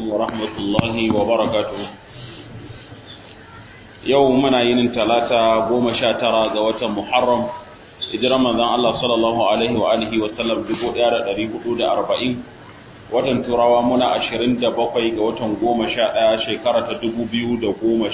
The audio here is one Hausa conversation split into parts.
ورحمة الله وبركاته يومنا ينين ثلاثة قوم شاترا قوة محرم hijiran manzon Allah sallallahu alaihi wa alihi wa sallam 1440 watan turawa muna 27 ga watan 11 shekara ta 2018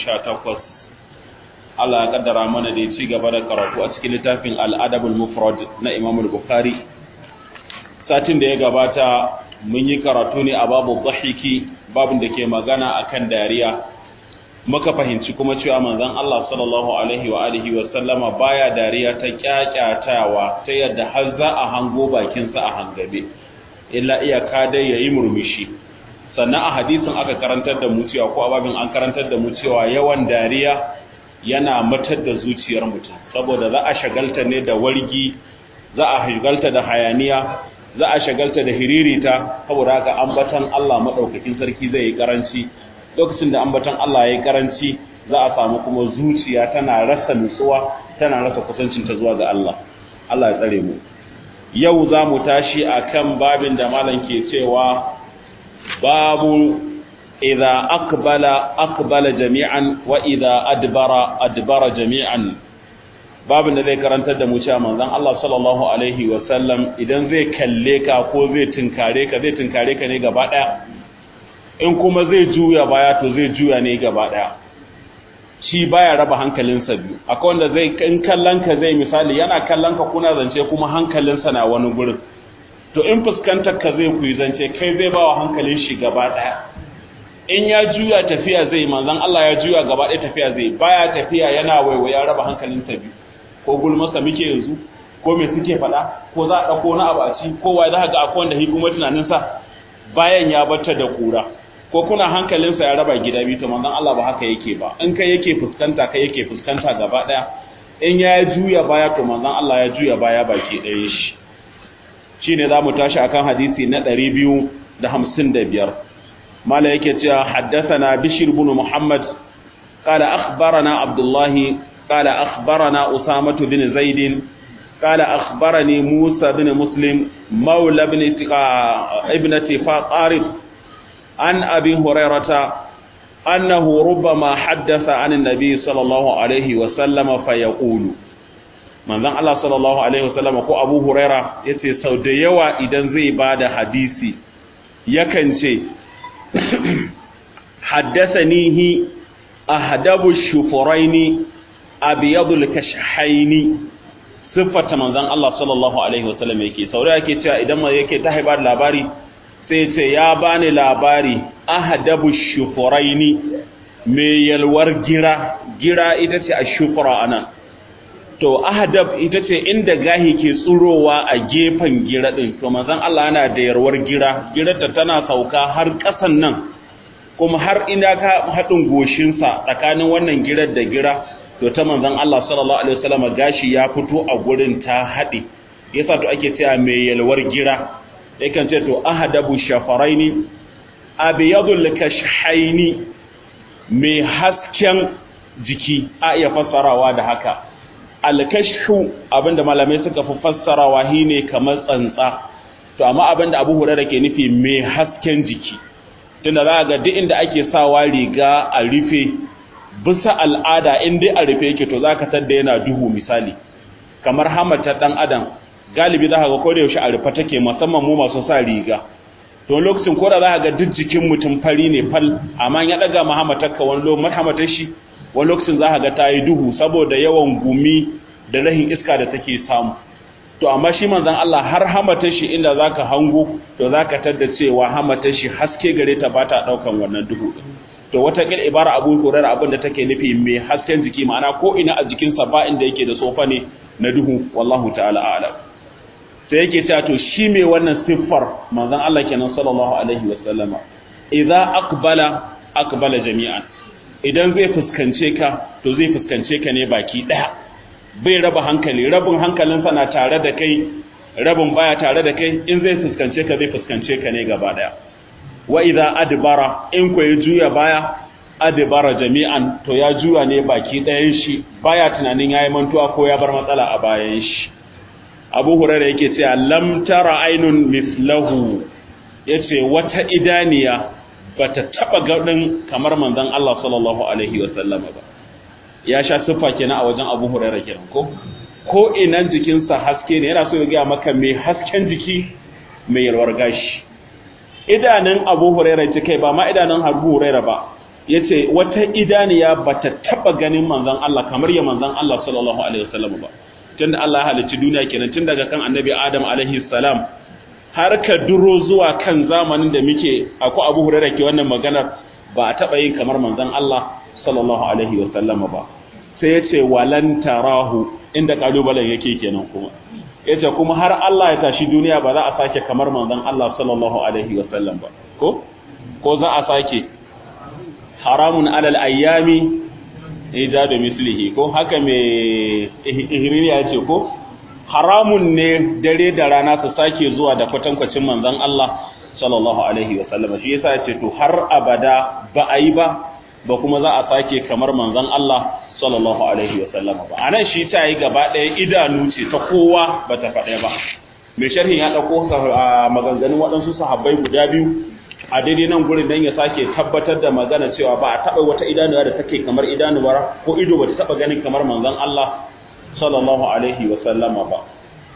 Allah ya kaddara mana da ya ci gaba da karatu a cikin littafin al-Adabul Mufrad na Imam al-Bukhari satin da ya gabata mun yi karatu ne a babu dhahiki babin da ke magana akan dariya muka fahimci kuma cewa manzon Allah sallallahu alaihi wa alihi wa sallama baya dariya ta kyakyatawa ta yadda har za a hango bakin sa a hangabe illa iyaka dai yayi murmushi sannan a hadisin aka karantar da mu cewa ko ababin an karantar da mu cewa yawan dariya yana matar da zuciyar mutum saboda za a shagalta ne da wargi za a shagalta da hayaniya za a shagalta da hiririta saboda haka ambatan Allah madaukakin sarki zai yi karanci lokacin da ambatan Allah ya yi karanci za a samu kuma zuciya tana rasa nutsuwa tana rasa kusancinta zuwa ga Allah Allah ya tsare mu yau za mu tashi akan babin da malam ke cewa babu idza aqbala jami'an wa idza adbara jami'an babin da zai karantar da mu cewa manzon Allah sallallahu alaihi wa sallam idan zai kalle ka ko zai tinkare ka ne gaba daya in kuma zai juya baya to zai juya ne gaba daya shi baya raba hankalinsa biyu akwai wanda zai in kallanka zai misali yana kallanka kuna zance kuma hankalinsa na wani gurin to in fuskantar ka zai kuyi zance kai zai bawa hankalin shi gaba daya in ya juya tafiya zai manzon Allah ya juya gaba daya tafiya zai baya tafiya yana waiwaya raba hankalinsa biyu ko gulmasa muke yanzu ko me suke fada ko za a dauko na abu a ci ko wai za ga akwai wanda hikimar tunaninsa bayan ya bata da kura ko kuna hankalinsa ya raba gida biyu to manzon Allah ba haka yake ba in kai yake fuskanta gaba daya in ya juya baya to manzon Allah ya juya baya baki ɗaya shi shine zamu tashi akan hadisi na 255 mala yake cewa haddathana bishr ibn muhammad qala akhbarana abdullah qala akhbarana usama bin zaid قال أخبرني موسى بن مسلم مولى ابنة فاقارب عن أبي هريرة أنه ربما حدث عن النبي صلى الله عليه وسلم فيقول من ذا الله صلى الله عليه وسلم ko Abu Huraira yace sau da yawa idan zai bada hadisi yakan ce haddathanihi ahdabu shufuraini abyadul kashhaini siffata manzon Allah sallallahu alaihi wasallam yake sau da yake cewa idan ma yake ta haibar labari sai ce ya bani labari ahdabu shufuraini mai yalwar gira ita ce ashufura anan to ahdab ita ce inda gahi ke tsurowa a gefen gira din to manzon Allah yana da yalwar girarta tana sauka har kasan nan kuma har ina ka hadin goshin sa tsakanin wannan girar da gira to ta manzon Allah sallallahu alaihi wasallam gashi ya fito a gurin ta hade yasa to ake cewa mai yalwar gira yakan ce to ahadabu shafaraini abyadul kashhaini mai hasken jiki a iya fassarawa da haka al-kashhu abinda malamai suka fi fassarawa shine kamar tsantsa to amma abinda Abu Hurairah ke nufi mai hasken jiki tunda za ga duk inda ake sawa riga a rufe bisa al'ada in dai a rufe yake to zaka tada yana duhu misali kamar hamata dan adam galibi za ka ga koda yaushe a rufe take musamman mu masu sa riga to lokacin koda za ka ga duk jikin mutum fari ne fal amma ya daga mahamatarka wani lokacin shi wani lokacin za ka ga ta yi duhu saboda yawan gumi da rahin iska da take samu to amma shi manzon Allah har hamatar shi inda zaka hango to zaka tada cewa hamatar shi haske gare ta bata daukan wannan duhu to wata kil ibara Abu Hurairah abin da take nufi mai hasken jiki ma'ana ko ina a jikinsa ba inda yake da sofa ne na duhu wallahu ta'ala a'lam sai yake cewa to shi mai wannan siffar manzon Allah kenan sallallahu alaihi wasallama idza aqbala jami'an idan zai fuskance ka to zai fuskance ka ne baki daya bai raba hankali rabin hankalinsa na tare da kai rabin baya tare da kai in zai fuskance ka zai fuskance ka ne gaba daya wa idza adbara in ko ya juya baya adbara jami'an to ya juya ne baki dayan shi baya tunanin yayi mantuwa ko ya bar matsala a bayan shi Abu Hurairah yake cewa lam tara ainun mislahu yace wata idaniya bata taba ganin kamar manzon Allah sallallahu alaihi wasallama ba ya sha siffa kenan a wajen Abu Hurairah kenan ko inan jikinsa haske ne yana so ya ga maka mai hasken jiki mai yalwar gashi idanun Abu Hurairah ce kai ba ma idanun Abu Hurairah ba yace wata idaniya bata taba ganin manzon Allah kamar ya manzon Allah sallallahu alaihi wasallam ba tunda Allah ya halicci duniya kenan tun daga kan Annabi Adam alaihi salam har ka duro zuwa kan zamanin da muke akwai Abu Hurairah ke wannan magana ba a taba yin kamar manzon Allah sallallahu alaihi wasallam ba sai yace walan tarahu inda kalubalen yake kenan kuma yace kuma har Allah ya tashi duniya ba za a sake kamar manzon Allah sallallahu alaihi wasallam ba ko za a sake haramun alal ayyami ijadu mislihi ko haka me ihririya yace ko haramun ne dare da rana su sake zuwa da kwatankwacin manzon Allah sallallahu alaihi wasallam shi yasa yace to har abada ba a yi ba kuma za a sake kamar manzon Allah sallallahu alaihi wasallam ba anan shi ta yi gaba ɗaya idanu ce ta kowa bata faɗe ba mai sharhin ya dauko maganganun waɗansu sahabbai guda biyu a daidai nan gurin dan ya sake tabbatar da magana cewa ba a taɓa wata idanuwa da take kamar idanuwa ko ido ba ta taɓa ganin kamar manzon Allah sallallahu alaihi wasallama ba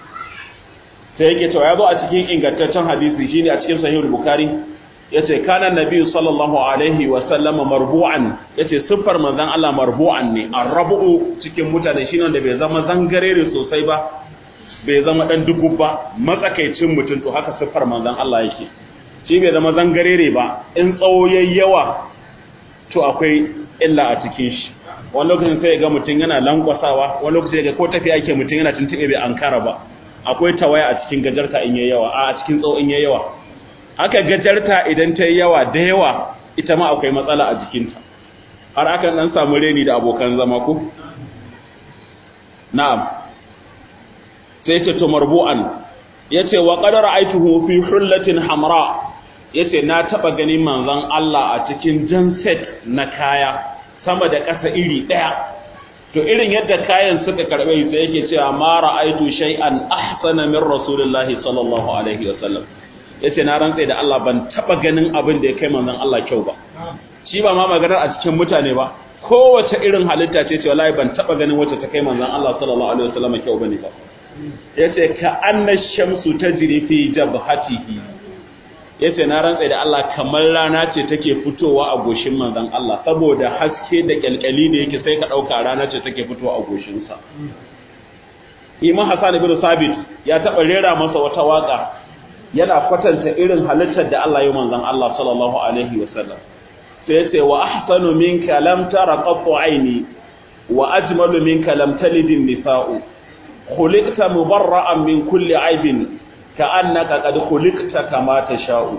sai yake cewa ya zo a cikin ingantaccen hadisi shine a cikin sahihul bukhari yace kana nabi sallallahu alaihi wasallama marbu'an yace siffar manzon Allah marbu'an ne arrabu cikin mutane shine wanda bai zama zangarere sosai ba bai zama dan dubu ba matsakaicin mutum to haka siffar manzon Allah yake shi bai zama zangarere ba in tsawo yawa to akwai illa a cikin shi wani lokacin sai ga mutum yana lankwasawa wani lokacin ga ko tafiya yake mutum yana tuntube bai ankara ba akwai tawaya a cikin gajarta in yayi yawa a cikin tsawo in yayi yawa haka gajarta idan ta yi yawa da yawa ita ma akwai matsala a jikinta har akan dan samu reni da abokan zama ko na'am sai ce to marbu'an yace wa qad ra'aytuhu fi hullatin hamra yace na taba ganin manzon Allah a cikin janset na kaya sama da ƙasa iri daya to irin yadda kayan suka karbe sai yake cewa ma ra'aytu shay'an ahsana min rasulillahi sallallahu alaihi wasallam yace na rantsa da Allah ban taba ganin abin da ya kai manzon Allah kyau ba shi ba ma maganar a cikin mutane ba kowace irin halitta ce wallahi ban taba ganin wacce ta kai manzon Allah sallallahu alaihi wasallam kyau bane ba yace ka anna shamsu tajri fi jabhatihi yace na rantsa da Allah kamar rana ce take fitowa a goshin manzon Allah saboda haske da kyalkyali da yake sai ka dauka rana ce take fitowa a goshin sa Imam Hassan ibn Sabit ya taba rera masa wata waka yana kwatanta irin halittar da Allah ya manzon Allah sallallahu alaihi wasallam sai yace wa ahsanu minka lam tara qattu aini wa ajmalu minka lam talid an-nisa'u khuliqta mubarra'an min kulli aibin ka'annaka qad khuliqta kama tasha'u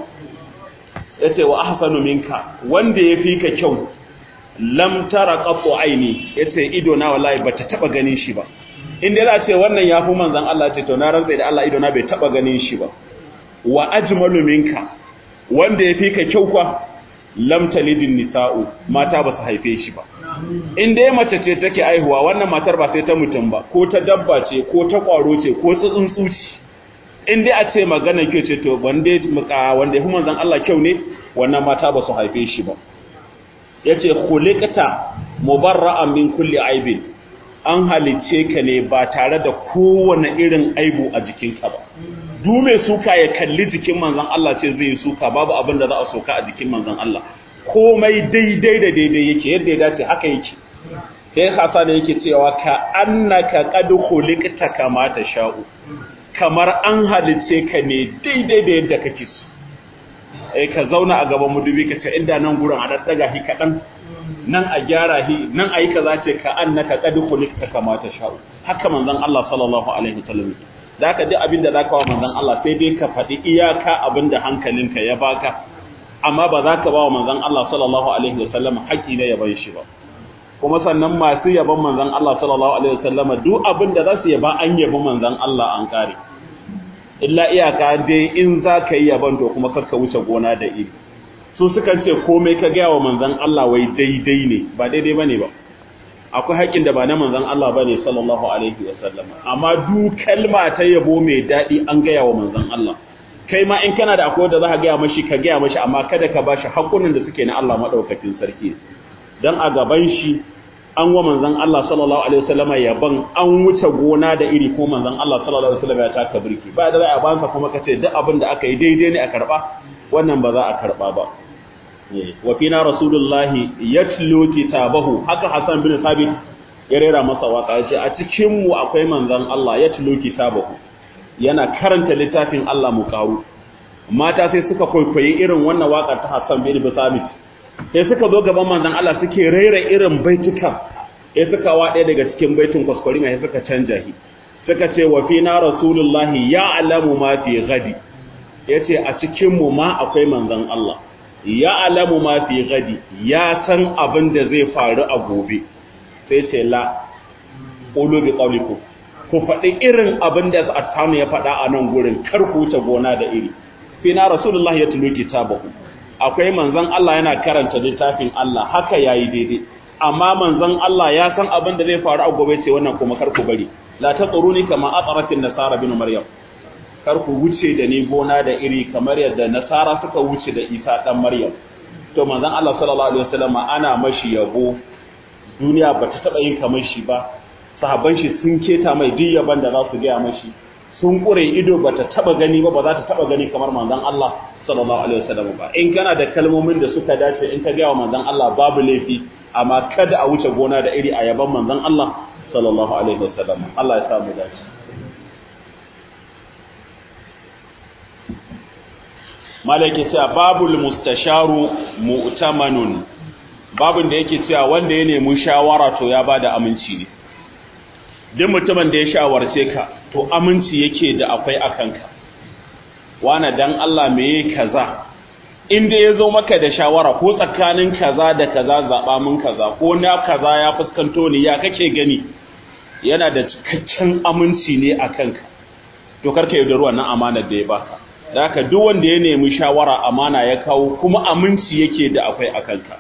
yace wa ahsanu minka wanda yafi ka kyau lam tara qattu aini yace ido na wallahi bata taba ganin shi ba inda za ce wannan yafi manzon Allah ce to na rantsa da Allah ido na bai taba ganin shi ba wa ajmalu minka wanda yafi ka kyau kwa lam talidin nisa'u mata ba su haife shi ba in dai mace ce take aihuwa wannan matar ba sai ta mutum ba ko ta dabba ce ko ta kwaro ce ko tsuntsu ce in dai a ce magana ke ce to wanda yafi manzon Allah kyau ne wannan mata ba su haife shi ba yace khuliqta mubarra'an min kulli aibin an halice ka ne ba tare da kowane irin aibu a jikinka ba dume suka ya kalli jikin manzon Allah ce zai suka babu abin da za a soka a jikin manzon Allah komai daidai da daidai yake yadda ya dace haka yake sai hasa da yake cewa ka annaka qad khuliqta kama sha'u kamar an halice ka ne daidai da yadda kake so ka zauna a gaban mudubi ka ce inda nan gurin a daddaga shi kadan nan a gyara shi nan ayi kaza ce ka annaka qad khuliqta kama sha'u haka manzon Allah sallallahu alaihi wasallam zaka duk abin da zaka wa manzon Allah sai dai ka faɗi iyaka abin da hankalinka ya baka amma ba za ka ba wa manzon Allah sallallahu alaihi wasallam haƙi na yaban shi ba kuma sannan masu yaban manzon Allah sallallahu alaihi wasallam duk abin da za su yaba an yabi manzon Allah an kare illa iyaka dai in za ka yi yaban to kuma kar ka wuce gona da iri su sukan ce komai ka ga wa manzon Allah wai daidai ne ba daidai bane ba akwai haƙin da ba na manzon Allah bane sallallahu alaihi wasallam amma duk kalma ta yabo mai dadi an ga wa manzon Allah kai ma in kana da akwai da za ka gaya mashi ka gaya mashi amma kada ka bashi hakunan da suke na Allah madaukakin sarki dan a gaban shi an wa manzon Allah sallallahu alaihi wasallama yaban an wuce gona da iri ko manzon Allah sallallahu alaihi wasallama ya taka birki ba da za a bansa kuma kace duk abin da aka yi daidai ne a karba wannan ba za a karba ba wa fina rasulullahi yatlu kitabahu haka Hassan bin Thabit ya rera masa waka yace a cikin mu akwai manzon Allah yatlu kitabahu yana karanta littafin Allah mu karu mata sai suka koyi irin wannan waka ta Hassan bin Thabit sai suka zo gaban manzon Allah suke rera irin baituka sai suka wade daga cikin baitin kwaskwari mai suka canja shi suka ce wa fina rasulullahi ya'lamu ma fi ghadi yace a cikin mu ma akwai manzon Allah ya'lamu ma fi ghadi ya san abin da zai faru a gobe sai ce la qulu bi qawlikum ku faɗi irin abin da Attanu ya faɗa a nan gurin kar ku wuce gona da iri fina rasulullahi yatlu kitabahu akwai manzon Allah yana karanta littafin Allah haka yayi daidai amma manzon Allah ya san abin da zai faru a gobe ce wannan kuma kar ku bari la taquruni kama ataratin nasara bin maryam kar ku wuce da ni gona da iri kamar yadda nasara suka wuce da Isa dan Maryam to manzon Allah sallallahu alaihi wasallam ana mashi yabo duniya bata taba yin kamar shi ba sahabban shi sun keta mai diyaban da za su ga mashi sun kure ido bata taba gani ba ba za ta taba gani kamar manzon Allah sallallahu alaihi wasallam ba in kana da kalmomin da suka dace in ka ga wa manzon Allah babu laifi amma kada a wuce gona da iri a yaban manzon Allah sallallahu alaihi wasallam Allah ya samu dace malaka cewa babul mustasharu mu'tamanun babun da yake cewa wanda ya nemi shawara to ya bada aminci ne duk mutumin da ya shawarce ka to aminci yake da akwai akanka wana dan Allah meye kaza inda yazo maka da shawara ko tsakanin kaza da kaza zaba mun kaza ko na kaza ya fuskanto ni ya kake gani yana da cikakken aminci ne akanka to karka yaudar wannan amanar da ya baka da haka duk wanda ya nemi shawara amana ya kawo kuma aminci yake da akwai akanka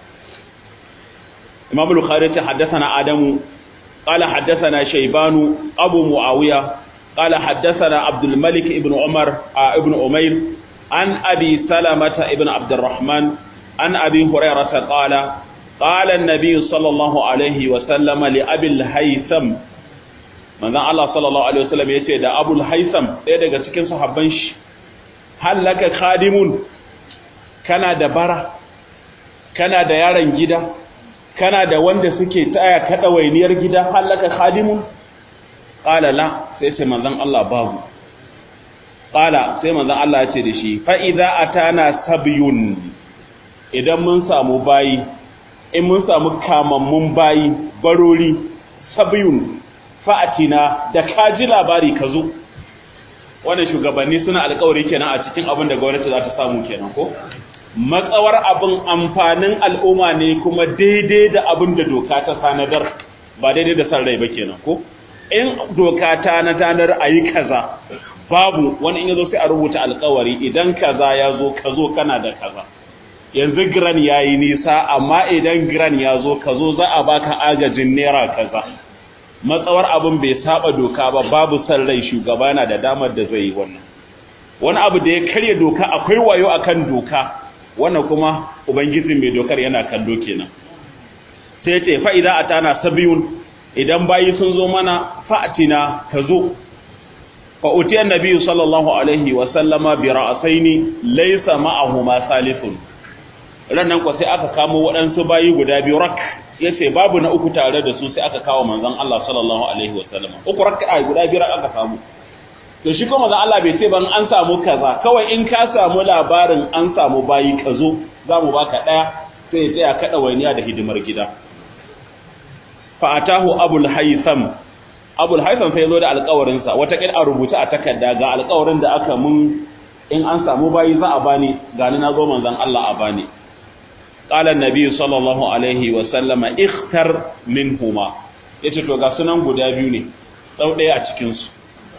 Imam Bukhari ta haddathana Adamu qala haddathana Shaybanu Abu Muawiya qala haddathana Abdul Malik ibn Umar ibn Umayr an Abi Salamah ibn Abdurrahman an Abi Hurairah qala qala an-nabiy sallallahu alaihi wa sallam li Abi al-Haytham manzon Allah sallallahu alaihi wa sallam yace da Abu al-Haytham ɗaya daga cikin sahabban shi hallaka khadimun kana da bara kana da yaron gida kana da wanda suke taya kada wainiyar gida hallaka khadimun qala la sai ce manzon Allah babu qala sai manzon Allah ya ce da shi fa idza atana sabyun idan mun samu bayi in mun samu kamammun bayi barori sabyun fa'atina da kaji labari ka zo wannan shugabanni suna alƙawari kenan a cikin abin da gwamnati za ta samu kenan ko matsawar abin amfanin al'umma ne kuma daidai da abin da doka ta sanadar ba daidai da san rai ba kenan ko in doka ta nadar a yi kaza babu wani in yazo sai a rubuta alƙawari idan kaza ya zo ka zo kana da kaza yanzu giran ya yi nisa amma idan giran ya zo ka zo za a baka agajin naira kaza matsawar abin bai saba doka ba babu san rai shugaba yana da damar da zai yi wannan wani abu da ya karya doka akwai wayo akan doka wannan kuma ubangiji mai dokar yana kallo kenan sai ce fa idza atana sabiyun idan bayi sun zo mana fa'atina tazo fa utiya nabiyyu sallallahu alaihi wa sallama bi ra'saini laysa ma'ahuma salithun rannan ko sai aka kamo waɗansu bayi guda biyu rak yace babu na uku tare da su sai aka kawo manzon Allah sallallahu alaihi wa sallama uku rak'a guda biyu aka samu to shi kuma manzon Allah bai ce ban an samu kaza kawai in ka samu labarin an samu bayi ka zo zamu baka daya sai ya tsaya kada wainiya da hidimar gida fa atahu abul haytham sai zo da alƙawarin sa wata kin a rubuta a takarda ga alƙawarin da aka mun in an samu bayi za a bani gani na zo manzon Allah a bani qala annabi sallallahu alaihi wa sallama ikhtar minhuma yace to ga sunan guda biyu ne dau daya a cikin su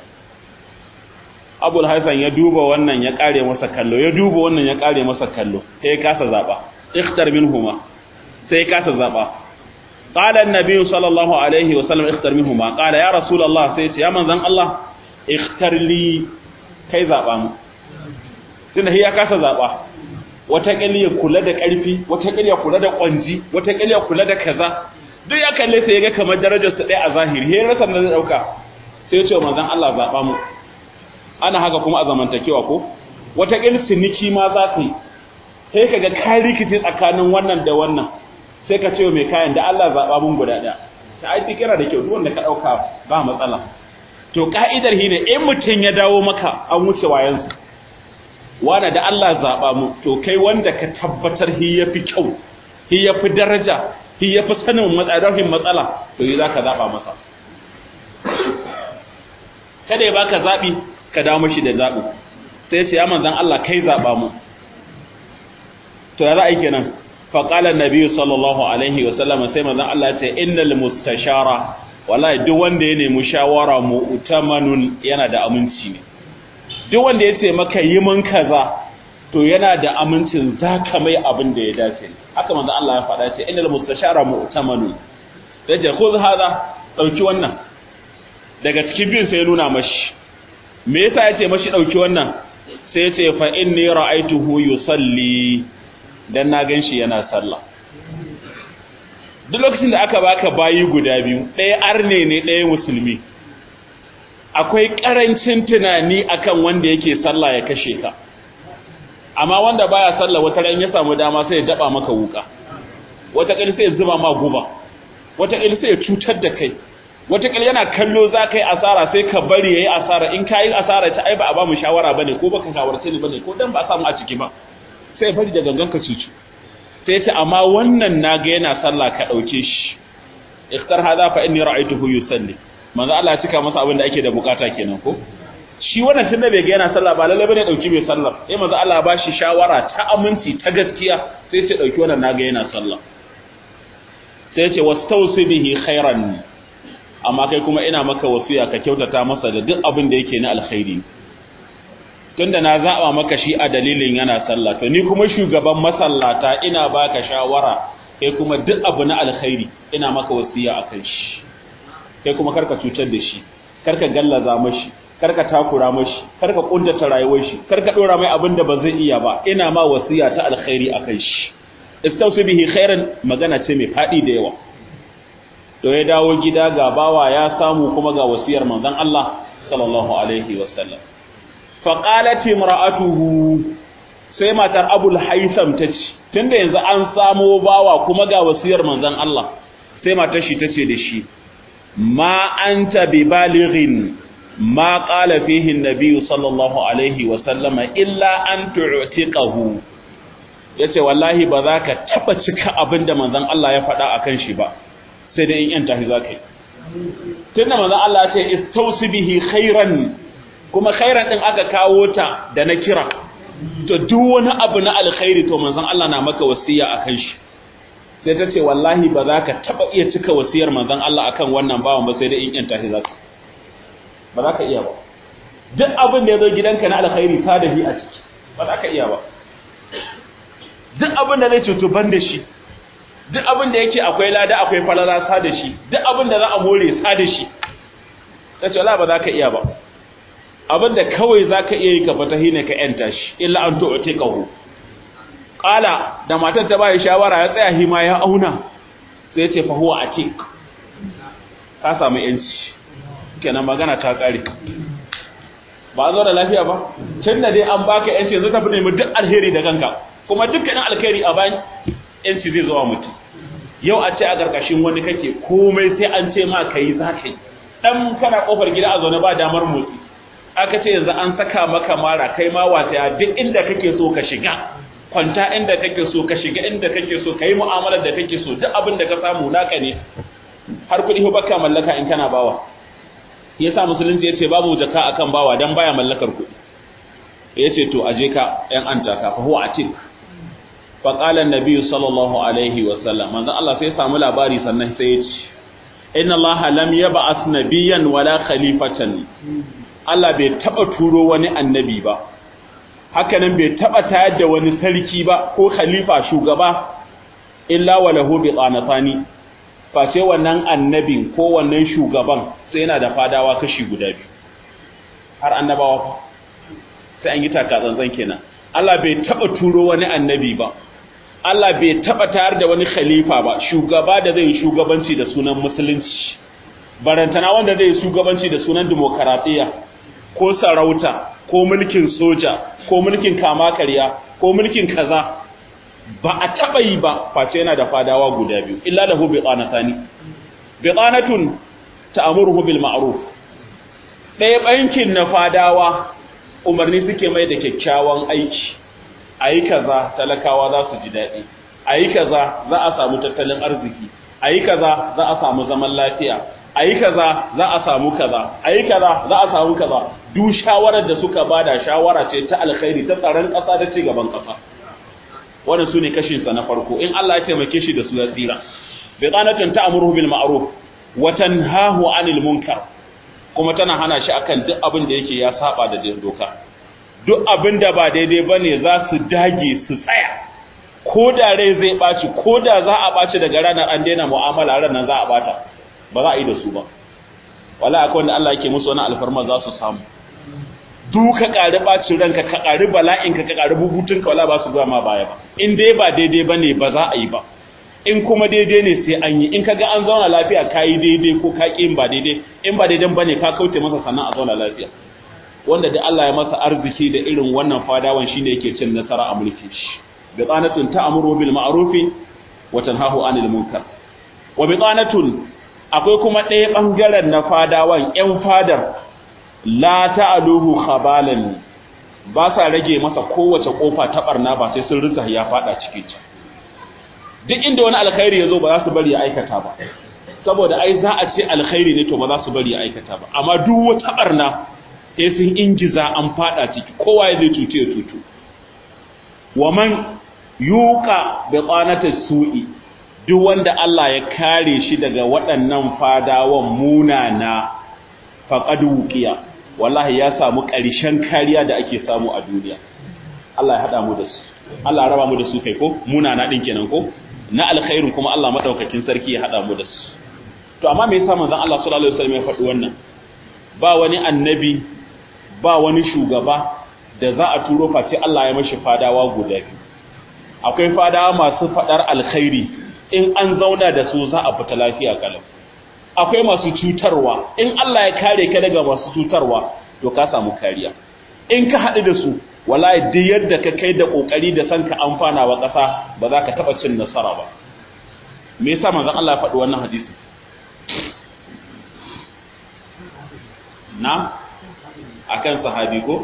abul haytham ya duba wannan ya kare masa kallo ya duba wannan ya kare masa kallo sai ya kasa zaba ikhtar minhuma sai ya kasa zaba qala annabi sallallahu alaihi wa sallam ikhtar minhuma qala ya rasulullah sai ya manzon Allah ikhtar li kai zaba mu tunda ya kasa zaba wata ya kula da ƙarfi wata ya kula da ƙwanji wata ya kula da kaza duk ya kalle sai ya ga kamar darajar su ɗaya a zahiri he rasa da zai dauka sai ya ce manzon Allah zaba mu ana haka kuma a zamantakewa ko wata siniki ma za ka yi sai kaga ka rikice tsakanin wannan da wannan sai ka ce mai kayan da Allah zaba mun guda ɗaya ta ai kira da kyau duk wanda ka dauka ba matsala to ka'idar hine in mutun ya dawo maka an wuce wayansu wanda da Allah zaba mu to kai wanda ka tabbatar hi yafi kyau hi yafi daraja hi yafi sanin matsalahin matsala to yi zaka zaba masa kada ya baka zabi ka dawo mishi da zabi sai ya ce ya manzon Allah kai zaba mu to ya ra'ayi kenan fa qala an-nabi sallallahu alaihi wa sallam sai manzon Allah ya ce innal mustashara wallahi duk wanda ya nemi shawara mu'tamanun yana da aminci ne duk wanda ya ce maka yi mun kaza to yana da amincin zaka mai abin da ya dace haka manzo Allah ya faɗa ce innal mustashara mu'tamanun daje khudh hada dauki wannan daga cikin bin sai nuna mashi me yasa yace mashi dauki wannan sai yace fa inni ra'aituhu yusalli dan na ganshi yana sallah duk lokacin da aka baka bayi guda biyu ɗaya arne ne ɗaya musulmi akwai ƙarancin tunani akan wanda yake sallah ya kashe ka amma wanda baya sallah wata ran ya samu dama sai ya daba maka wuka wata kil sai ya zuba ma guba wata kil sai ya cutar da kai wata kil yana kallo za kai asara sai ka bari yayi asara in kai asara ta ai ba a ba mu shawara bane ko baka shawarce ni bane ko dan ba samu a ciki ba sai bari da gangan ka cucu sai ce amma wannan naga yana sallah ka dauke shi ikhtar hada fa inni ra'aytuhu yusalli manzo Allah ya cika masa abin da ake da bukata kenan ko shi wannan tunda bai ga yana sallah ba lalle bane dauki bai sallah sai manzo Allah ya bashi shawara ta aminci ta gaskiya sai ce dauki wannan naga yana sallah sai ce wastausi bihi khairan amma kai kuma ina maka wasiya ka kyautata masa da duk abin da yake na alkhairi tunda na zaba maka shi a dalilin yana sallah to ni kuma shugaban masallata ina baka shawara kai kuma duk abu na alkhairi ina maka wasiya akan shi kai kuma karka cutar da shi karka gallaza mashi karka takura mashi karka kuntata rayuwar shi karka dora mai abin da ba zai iya ba ina ma wasiya ta alkhairi akan shi istausu bihi khairan magana ce mai fadi da yawa to ya dawo gida ga bawa ya samu kuma ga wasiyar manzon Allah sallallahu alaihi wasallam fa qalat imra'atuhu sai matar Abul Haytham tace tunda yanzu an samo bawa kuma ga wasiyar manzon Allah sai matar shi tace da shi ma anta bibalighin ma qala fihi an-nabi sallallahu alaihi wasallam illa an tu'tiqahu yace wallahi ba za ka taba cika abinda manzon Allah ya faɗa akan shi ba sai dai in yanta shi zakai tunda manzon Allah ya ce istausi bihi khairan kuma khairan din aka kawo ta da na kira to duk wani abu na alkhairi to manzon Allah na maka wasiya akan shi sai ta ce wallahi ba za ka taba iya cika wasiyar manzon Allah akan wannan bawan ba sai dai in yanta shi zakai ba za ka iya ba duk abin da ya zo gidanka na alkhairi ta da bi a ciki ba za ka iya ba duk abin da zai cutu ban da shi duk abin da yake akwai lada akwai falala sa da shi duk abin da za a more sa da shi ta ce wala ba za ka iya ba abin da kawai za ka iya yi ka fata ne ka yanta shi illa an to ote kahu ƙala da matar ta bayi shawara ya tsaya hima ya auna sai ce fa huwa atik ka samu yanci kenan magana ta ƙare ba zo da lafiya ba tun da dai an baka yanci yanzu tafi nemi duk alheri da kanka kuma dukkanin alkhairi a bayan yanci zai zo wa mutum yau a ce a ƙarƙashin wani kake komai sai an ce ma kai za ka yi dan kana kofar gida a zaune ba damar motsi aka ce yanzu an saka maka mara kai ma wata duk inda kake so ka shiga kwanta inda kake so ka shiga inda kake so kai mu'amalar da kake so duk abin da ka samu naka ne har kuɗi baka mallaka in kana bawa yasa musulunci yace babu zakka akan bawa dan baya mallakar kuɗi yace to aje ka yan anta ka fa huwa atik fa qala an-nabi sallallahu alaihi wa sallam manzo Allah sai ya samu labari sannan sai ya ce inna Allah lam yab'ath nabiyyan wala khalifatan Allah bai taba turo wani annabi ba haka nan bai taba tayar da wani sarki ba ko khalifa shugaba illa walahu biqanatani face wannan annabin ko wannan shugaban sai yana da fadawa kashi guda biyu har annabawa fa sai an yi taka tsantsan kenan Allah bai taba turo wani annabi ba Allah bai taba tayar da wani khalifa ba shugaba da zai shugabanci da sunan musulunci barantana wanda zai shugabanci da sunan demokaratiya ko sarauta ko mulkin soja ko mulkin kama karya ko mulkin kaza ba a taba yi ba face yana da fadawa guda biyu illa lahu biqanatani biqanatun ta'muruhu bil ma'ruf ɗaya bankin na fadawa umarni suke mai da kyakkyawan aiki ayi kaza talakawa za su ji daɗi ayi kaza za a samu tattalin arziki ayi kaza za a samu zaman lafiya ayi kaza za a samu kaza ayi kaza za a samu kaza duk shawarar da suka bada shawara ce ta alkhairi ta tsaron ƙasa da ci gaban ƙasa wannan sune kashin sa na farko in Allah ya taimake shi da su ya tsira biqanatun ta'muruhu bil ma'ruf wa tanhahu 'anil munkar kuma tana hana shi akan duk abin da yake ya saba da doka duk abin da ba daidai bane za su dage su tsaya ko da rai zai baci ko da za a baci daga ranar an daina mu'amala ranar za a bata ba za a yi da su ba wala akwai wanda Allah yake musu wani alfarma za su samu duka ƙari bacin ranka ka ƙari bala'inka ka ƙari bubutunka wala ba su zuwa ma baya ba in dai ba daidai bane ba za a yi ba in kuma daidai ne sai an yi in kaga an zauna lafiya ka yi daidai ko ka ƙi ba daidai in ba daidan bane ka kauce masa sannan a zauna lafiya wanda da Allah ya masa arziki da irin wannan fadawan shine yake cin nasara a mulkin shi bitanatun ta'muru bil ma'rufi wa tanhahu 'anil munkar wa bitanatun akwai kuma ɗaya bangaren na fadawan ƴan fadar la ta'aluhu khabalan ba sa rage masa kowace kofa ta barna ba sai sun rinta ya fada cikin ta duk inda wani alkhairi yazo ba za su bari ya aikata ba saboda ai za a ce alkhairi ne to ba za su bari ya aikata ba amma duk wata barna sai sun ingiza an fada ciki kowa ya zai cuce ya cutu wa man yuqa bi qanati su'i duk wanda Allah ya kare shi daga waɗannan fadawan munana faqad wuqiya wallahi ya samu ƙarshen kariya da ake samu a duniya Allah ya hada mu da su Allah ya raba mu da su kai ko munana din kenan ko na alkhairin kuma Allah madaukakin sarki ya hada mu da su to amma me yasa manzon Allah sallallahu alaihi wasallam ya faɗi wannan ba wani annabi ba wani shugaba da za a turo face Allah ya mashi fadawa guda biyu akwai fadawa masu fadar alkhairi in an zauna da su za a fita lafiya kalau akwai masu cutarwa in Allah ya kare ka daga masu cutarwa to ka samu kariya in ka haɗu da su wallahi duk yadda ka kai da kokari da san ka amfana wa ƙasa ba za ka taba cin nasara ba me yasa manzon Allah ya faɗi wannan hadisi na akan sahabi ko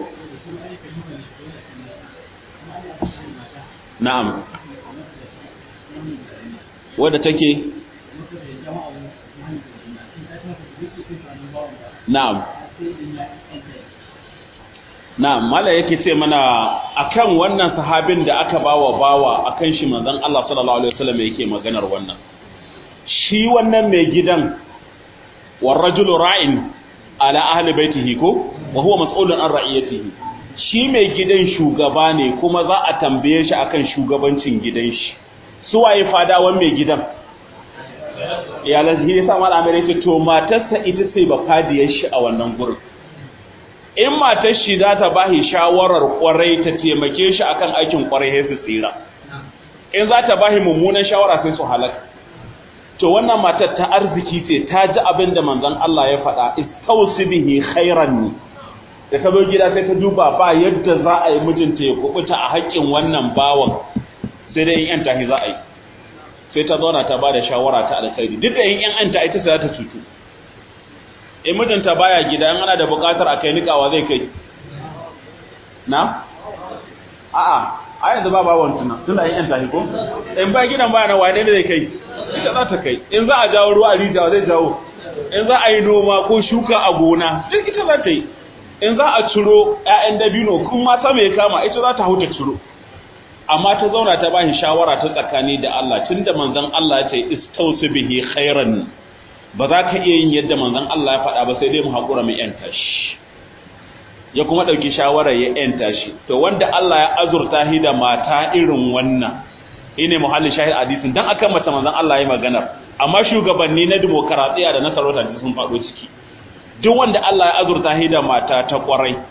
na'am wadda take na'am na'am mala yake ce mana akan wannan sahabin da aka bawa akan shi manzon Allah sallallahu alaihi wasallam yake maganar wannan shi wannan mai gidan war rajulu ra'in ala ahli baitihi ko wa huwa mas'ulun an ra'iyatihi shi mai gidan shugaba ne kuma za a tambaye shi akan shugabancin gidan shi su waye fadawan mai gidan iyalan shi yasa mal amare ce to matarsa ita ce ba fadiyar shi a wannan gurin in matar shi za ta bashi shawarar kwarai ta taimake shi akan aikin kwarai sai su tsira in za ta bashi mummunan shawara sai su halaka to wannan matar ta arziki ce ta ji abin da manzon Allah ya faɗa istausi bihi khairan da ta zo gida sai ta duba ba yadda za a yi mijinta ya kubuta a haƙƙin wannan bawan sai dai in yanta shi za a yi sai ta zauna ta bada shawara ta alkhairi duk da in yanta ita sai ta cutu in mijinta baya gida in ana da buƙatar a kai nikawa zai kai na a'a a yanzu ba bawan tunda in yanta shi ko in ba gidan baya na wane ne zai kai ita za ta kai in za a jawo ruwa a rijiya zai jawo in za a yi noma ko shuka a gona duk ita za ta yi in za a ciro ƴaƴan dabino kun ma sama ya kama ita za ta hauta ciro amma ta zauna ta bashi shawara ta tsakani da Allah tunda manzon Allah ya ce istausu bihi khairan ba za ka iya yin yadda manzon Allah ya faɗa ba sai dai mu haƙura mu yanta shi ya kuma ɗauki shawara ya yanta shi to wanda Allah ya azurta shi da mata irin wannan ine muhallin shahid hadisin dan akan mata manzon Allah ya magana amma shugabanni na demokaratiya da na sarauta sun faɗo ciki duk wanda Allah ya azurta shi da mata ta kwarai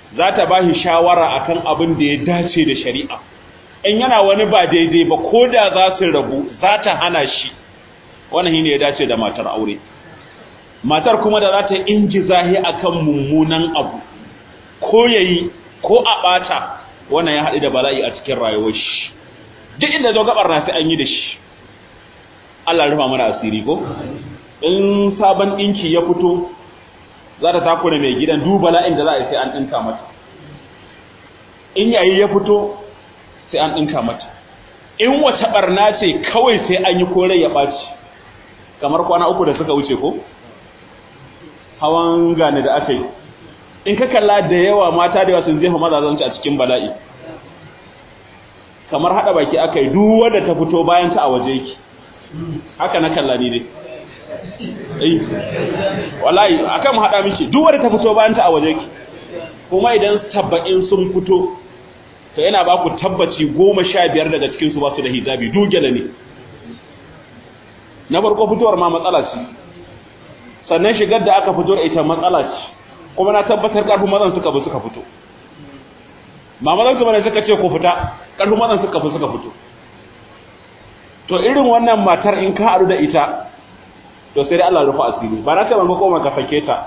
za ta ba shi shawara akan abin da ya dace da shari'a in yana wani ba daidai ba ko da za su rabu za ta hana shi wannan shine ya dace da matar aure matar kuma da za ta injizahi akan mummunan abu ko yayi ko a bata wannan ya haɗu da bala'i a cikin rayuwar shi duk inda zo gabar na sai an yi da shi Allah rufa mana asiri ko in sabon dinki ya fito za ta takura mai gidan duk bala'in da za a yi sai an dinka mata in yayi ya fito sai an dinka mata in wata barna ce kawai sai an yi kore ya baci kamar kwana 3 da suka wuce ko hawan gane da aka yi in ka kalla da yawa mata da yawa sun jefa mazazanci a cikin bala'i kamar hada baki aka yi duk wanda ta fito bayan ta a waje yake haka na kalla ni dai wallahi akan mu hada miki duk wanda ta fito bayan ta a waje yake kuma idan 70 sun fito to yana ba ku tabbaci 15 daga cikin su ba su da hijabi dugela ne na farko fitowar ma matsala ce sannan shigar da aka fito da ita matsala ce kuma na tabbatar karfin mazan suka fito ba mazan su bane suka ce ku fita karfin mazan suka fito to irin wannan matar in ka haɗu da ita to sai dai Allah rufa asiri ba na ce ban ko ka sake ta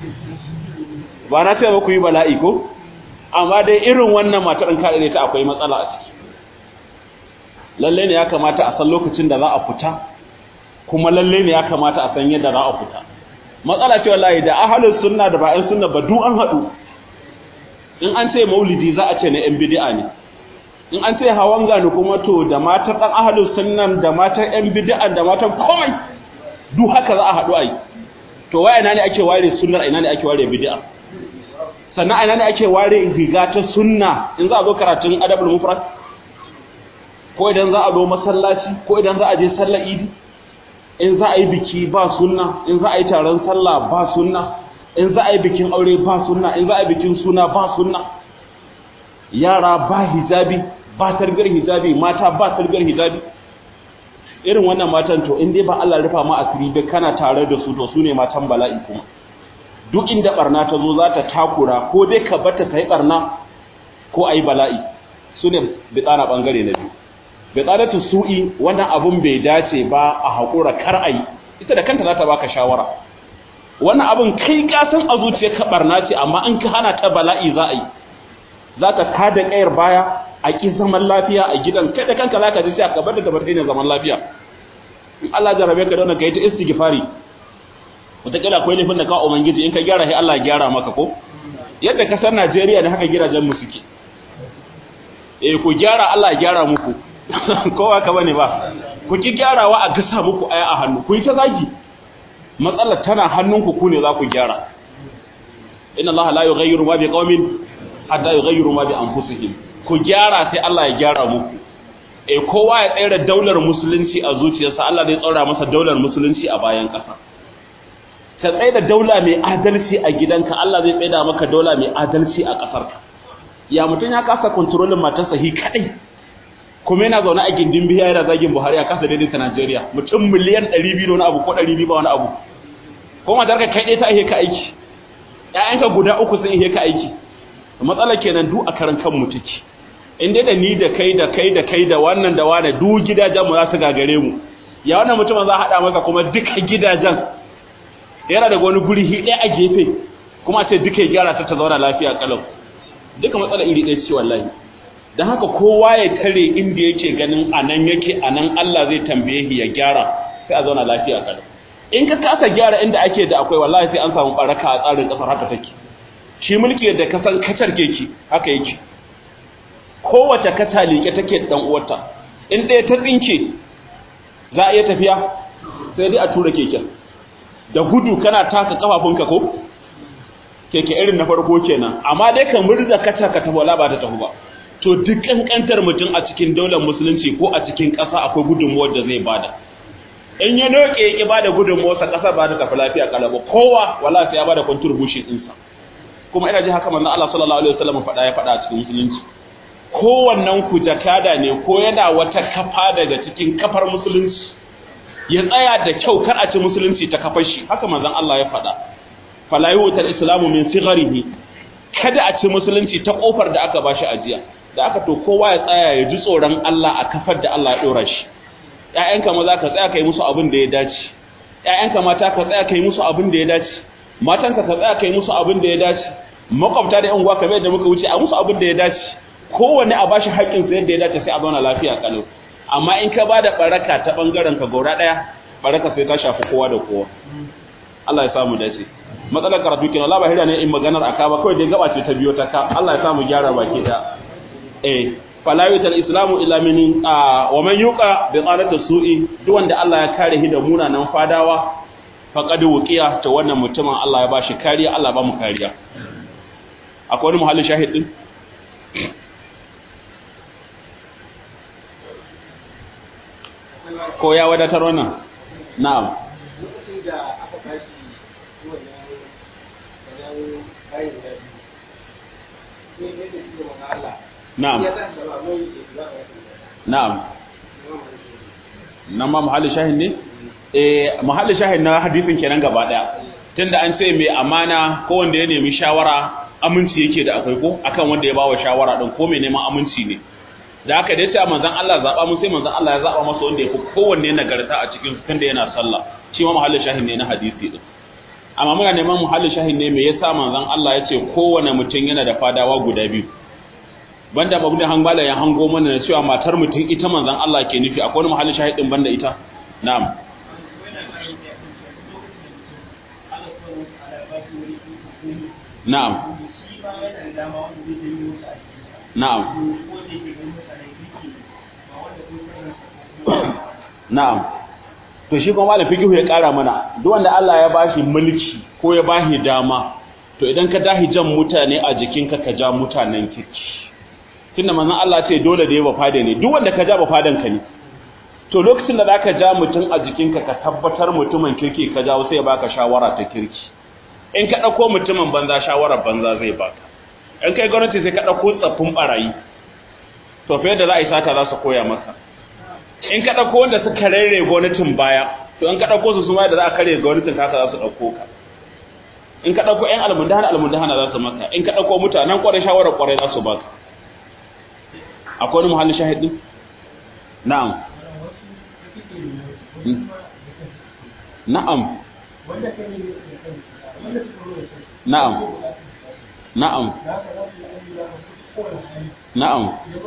ba na ce ba ku yi bala'i ko amma dai irin wannan matar in ka haɗu da ita akwai matsala a ciki lalle ne ya kamata a san lokacin da za a fita kuma lalle ne ya kamata a san yadda za a fita matsala ce wallahi da ahlus sunna da ba'in sunna ba du an haɗu in an ce maulidi za a ce na yan bid'a ne in an ce hawan gani kuma to da matan dan ahlus sunnan da matan yan bid'a da matan komai duk haka za a haɗu ai to wai ina ne ake ware sunnar ina ne ake ware bid'a sannan ina ne ake ware riga ta sunna in za a zo karatun adabul mufrad ko idan za a zo masallaci ko idan za a je sallar idi in za a yi biki ba sunna in za a yi taron sallah ba sunna in za a yi bikin aure ba sunna in za a yi bikin suna ba sunna yara ba hijabi ba tarbiyyar hijabi mata ba tarbiyyar hijabi irin wannan matan to in dai ba Allah rufa ma asiri da kana tare da su to su ne matan bala'i kuma duk inda barna ta zo za ta takura ko dai ka bata ta yi barna ko a yi bala'i su ne bitsana bangare na biyu bitsalatu su'i wannan abun bai dace ba a haƙura kar a yi ita da kanta za ta baka shawara wannan abun kai ka san a zuciyarka barna ce amma in ka hana ta bala'i za a yi za ka kada kayar baya a ƙi zaman lafiya a gidan kai da kanka za ka ji sai ka bar da tabbatar ne zaman lafiya in Allah jarabe ka dauna ka yi ta istighfari wataƙila akwai laifin da ka ubangiji in ka gyara sai Allah ya gyara maka ko yadda ka san Najeriya da haka gidajen mu suke ku gyara Allah ya gyara muku kowa ka bane ba ku ki gyarawa a gasa muku aya a hannu ku yi ta zagi matsalar tana hannunku ku ne za ku gyara inna Allah la yughayyiru ma biqaumin hatta yughayyiru ma bi anfusihim ku gyara sai Allah ya gyara muku kowa ya tsaya daular musulunci a zuciyarsa Allah zai tsara masa daular musulunci a bayan ƙasa ka tsaya da daula mai adalci a gidanka Allah zai tsaya maka daula mai adalci a ƙasarka ya mutun ya kasa kontrolin matarsa hi kadai kuma yana zaune a gindin biya yana zagin Buhari a kasa daidai ta Najeriya mutum miliyan 200 da wani abu ko 200 ba wani abu ko matarka kai dai ta ihe ka aiki ƴaƴanka guda 3 sun ihe ka aiki matsalar kenan duk a karan kan mu take in dai da ni da kai da kai da kai da wannan da wani duk gidajen mu za su gagare mu ya wannan mutumin za a hada masa kuma duka gidajen yana da wani guri hi ɗaya a gefe kuma sai duka ya gyara ta zauna lafiya kalau duka matsalar iri ɗaya ce wallahi dan haka kowa ya tare inda yake ganin anan yake anan Allah zai tambaye shi ya gyara sai a zauna lafiya kalau in ka kasa gyara inda ake da akwai wallahi sai an samu baraka a tsarin kasar haka take shi mulki da ka san kacar keke haka yake kowace kata liƙe take dan uwarta in ɗaya ta tsinke za a iya tafiya sai dai a tura keken da gudu kana taka kafafunka ko keke irin na farko kenan amma dai ka murza kata ka tafi wala ba ta tafi ba to duk kankantar mutum a cikin daular musulunci ko a cikin ƙasa akwai gudunmuwar da zai bada in ya noke yake bada gudunmuwar sa ƙasa ba ta tafi lafiya kalaba kowa wala sai ya bada contribution ɗinsa kuma ina ji haka manzon Allah sallallahu alaihi wasallam ya faɗa a cikin musulunci kowannen ku jakada ne ko yana wata kafa daga cikin kafar musulunci ya tsaya da kyau kar a ci musulunci ta kafar shi haka manzon Allah ya faɗa fala yutal islamu min sigharihi kada a ci musulunci ta kofar da aka bashi ajiya da aka to kowa ya tsaya ya ji tsoron Allah a kafar da Allah ya dora shi ƴaƴanka maza ka tsaya kai musu abin da ya dace ƴaƴanka mata ka tsaya kai musu abin da ya dace matanka ka tsaya kai musu abin da ya dace makwabta da ƴan uwa kamar yadda muka wuce a musu abin da ya dace kowanne a bashi haƙƙin sa yadda ya dace sai a zauna lafiya kalau amma in ka bada baraka ta bangaren ka gora daya baraka sai ta shafi kowa da kowa Allah ya samu dace matsalar karatu kenan Allah ba hira ne in maganar aka ba kawai dai gaba ce ta biyo ta ka Allah ya samu gyara baki da fala yutal islamu illa min wa man yuqa bi qalati su'i duk wanda Allah ya kare shi da munanan fadawa faqad wuqiya to wannan mutumin Allah ya bashi kariya Allah ba mu kariya akwai wani muhallin shahid din ko ya wadatar wannan na'am na'am na'am nan ma muhalli shahid ne muhalli shahid na hadisin kenan gaba daya tunda an ce mai amana ko wanda ya nemi shawara aminci yake da akwai ko akan wanda ya bawa shawara din ko mai neman aminci ne da haka dai sai manzon Allah zaba mu sai manzon Allah ya zaba masa wanda yafi kowanne nagarta a cikin su tunda yana sallah shi ma muhalli shahid ne na hadisi din amma muna neman muhalli shahid ne me yasa manzon Allah ya ce kowanne mutum yana da fadawa guda biyu banda babu da hangala ya hango mana da cewa matar mutum ita manzon Allah ke nufi akwai wani muhalli shahid din banda ita na'am na'am na'am na'am to shi kuma malam fiqhu ya kara mana duk wanda Allah ya bashi mulki ko ya bashi dama to idan ka dahi jan mutane a jikinka ka ja mutanen kirki tunda manzon Allah ce dole da ya bafada ne duk wanda ka ja bafadan ka ne to lokacin da zaka ja mutum a jikinka ka tabbatar mutumin kirki ka jawo sai ya baka shawara ta kirki in ka dauko mutumin banza shawara banza zai baka in kai gwamnati sai ka dauko tsaffin barayi to fa yadda za a yi sata za su koya maka in ka dauko wanda suka rere gwamnatin baya to in ka dauko su ma da za a kare gwamnatin kaka za su dauko ka in ka dauko ƴan almundahana za su maka in ka dauko mutanen kwarai shawara kwarai za su baka akwai wani muhalli shahid din na'am na'am na'am na'am na'am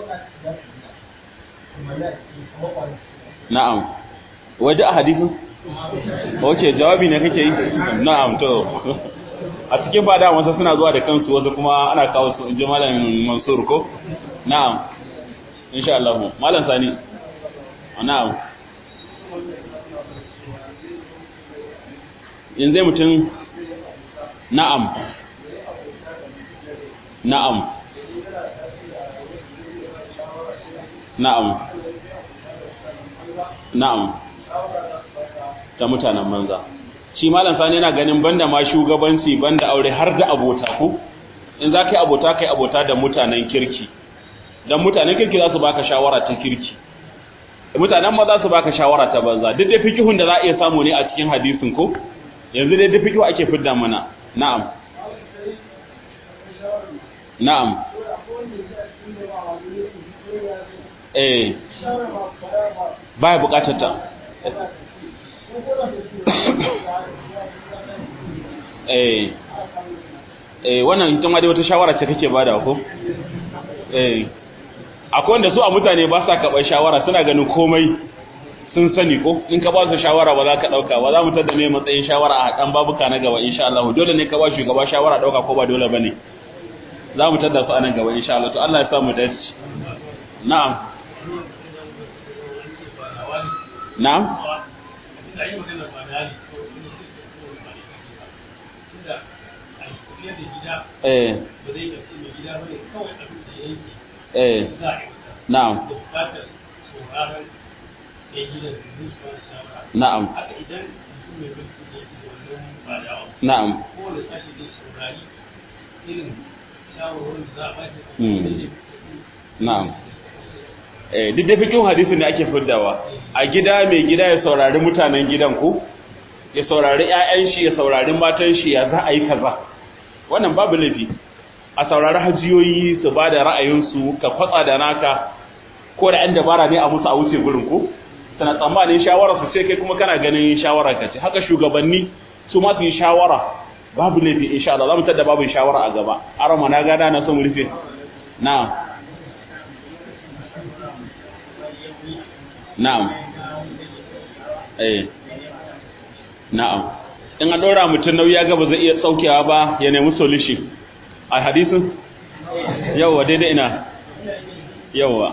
na'am waje a hadisin okay jawabi ne kake yi na'am to a cikin fada wasu suna zuwa da kansu wasu kuma ana kawo su inji malam Mansur ko na'am insha Allah malam Sani na'am yanzu mutum na'am na'am na'am na'am ta mutanen manza shi malam Sani yana ganin banda ma shugabanci banda aure har da abota ko in za ka yi abota kai abota da mutanen kirki dan mutanen kirki za su baka shawara ta kirki mutanen ma za su baka shawara ta banza duk da fikihun da za a iya samu ne a cikin hadisin ko yanzu dai duk fikihu ake fidda mana na'am na'am ba bukatar ta wannan ita ma dai wata shawara ce kake bada ko akwai wanda su a mutane ba sa karɓar shawara suna ganin komai sun sani ko in ka ba su shawara ba za ka ɗauka ba za mu tada ne matsayin shawara a haɗan babuka na gaba insha Allah dole ne ka ba shugaba shawara ɗauka ko ba dole ba ne za mu tada su a nan gaba insha Allah to Allah ya sa mu dace na'am na'am na'am na'am na'am na'am duk da fikin hadisin da ake fiddawa a gida mai gida ya saurari mutanen gidan ku ya saurari ƴaƴan shi ya saurari matan shi ya za a yi kaza wannan babu laifi a saurari hajiyoyi su ba da ra'ayinsu ka kwatsa da naka ko da 'yan dabara ne a musu a wuce gurin ko tana tsammanin shawara su sai kai kuma kana ganin shawara ka ce haka shugabanni su ma su yi shawara babu laifi insha Allah za mu tada babu shawara a gaba arama na gada na son rufe na'am na'am na'am in an dora mutum nauyi ya gaba zai iya saukewa ba ya nemi solution a hadisin yawa daidai ina yawa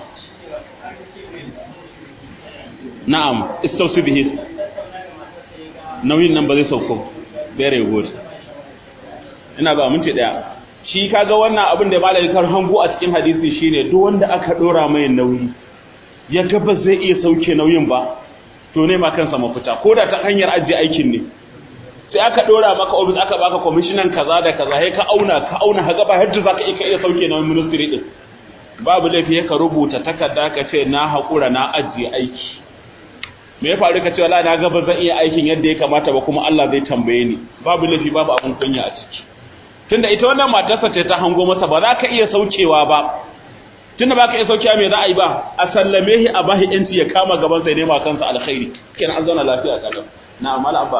na'am istausu bihi nauyin nan ba zai sauko very good ina ba minti daya shi kaga wannan abin da malai kar hango a cikin hadisi shine duk wanda aka dora mai nauyi ya ga ba zai iya sauke nauyin ba to ne ma kansa mafita ko da ta hanyar ajiye aikin ne sai aka dora maka office aka baka commissioner kaza da kaza sai ka auna ka ga ba yadda zaka iya sauke nauyin ministry din babu laifi ka rubuta takarda ka ce na hakura na ajiye aiki me ya faru ka ce wallahi na ga ba zan iya aikin yadda ya kamata ba kuma Allah zai tambaye ni babu laifi babu abun kunya a ciki tunda ita wannan matarsa ta hango masa ba za ka iya saukewa ba tunda baka iya saukewa me za a yi ba a sallame shi a bahi yanci ya kama gaban sai nema kansa alkhairi kenan an zauna lafiya kaga na'am mal abba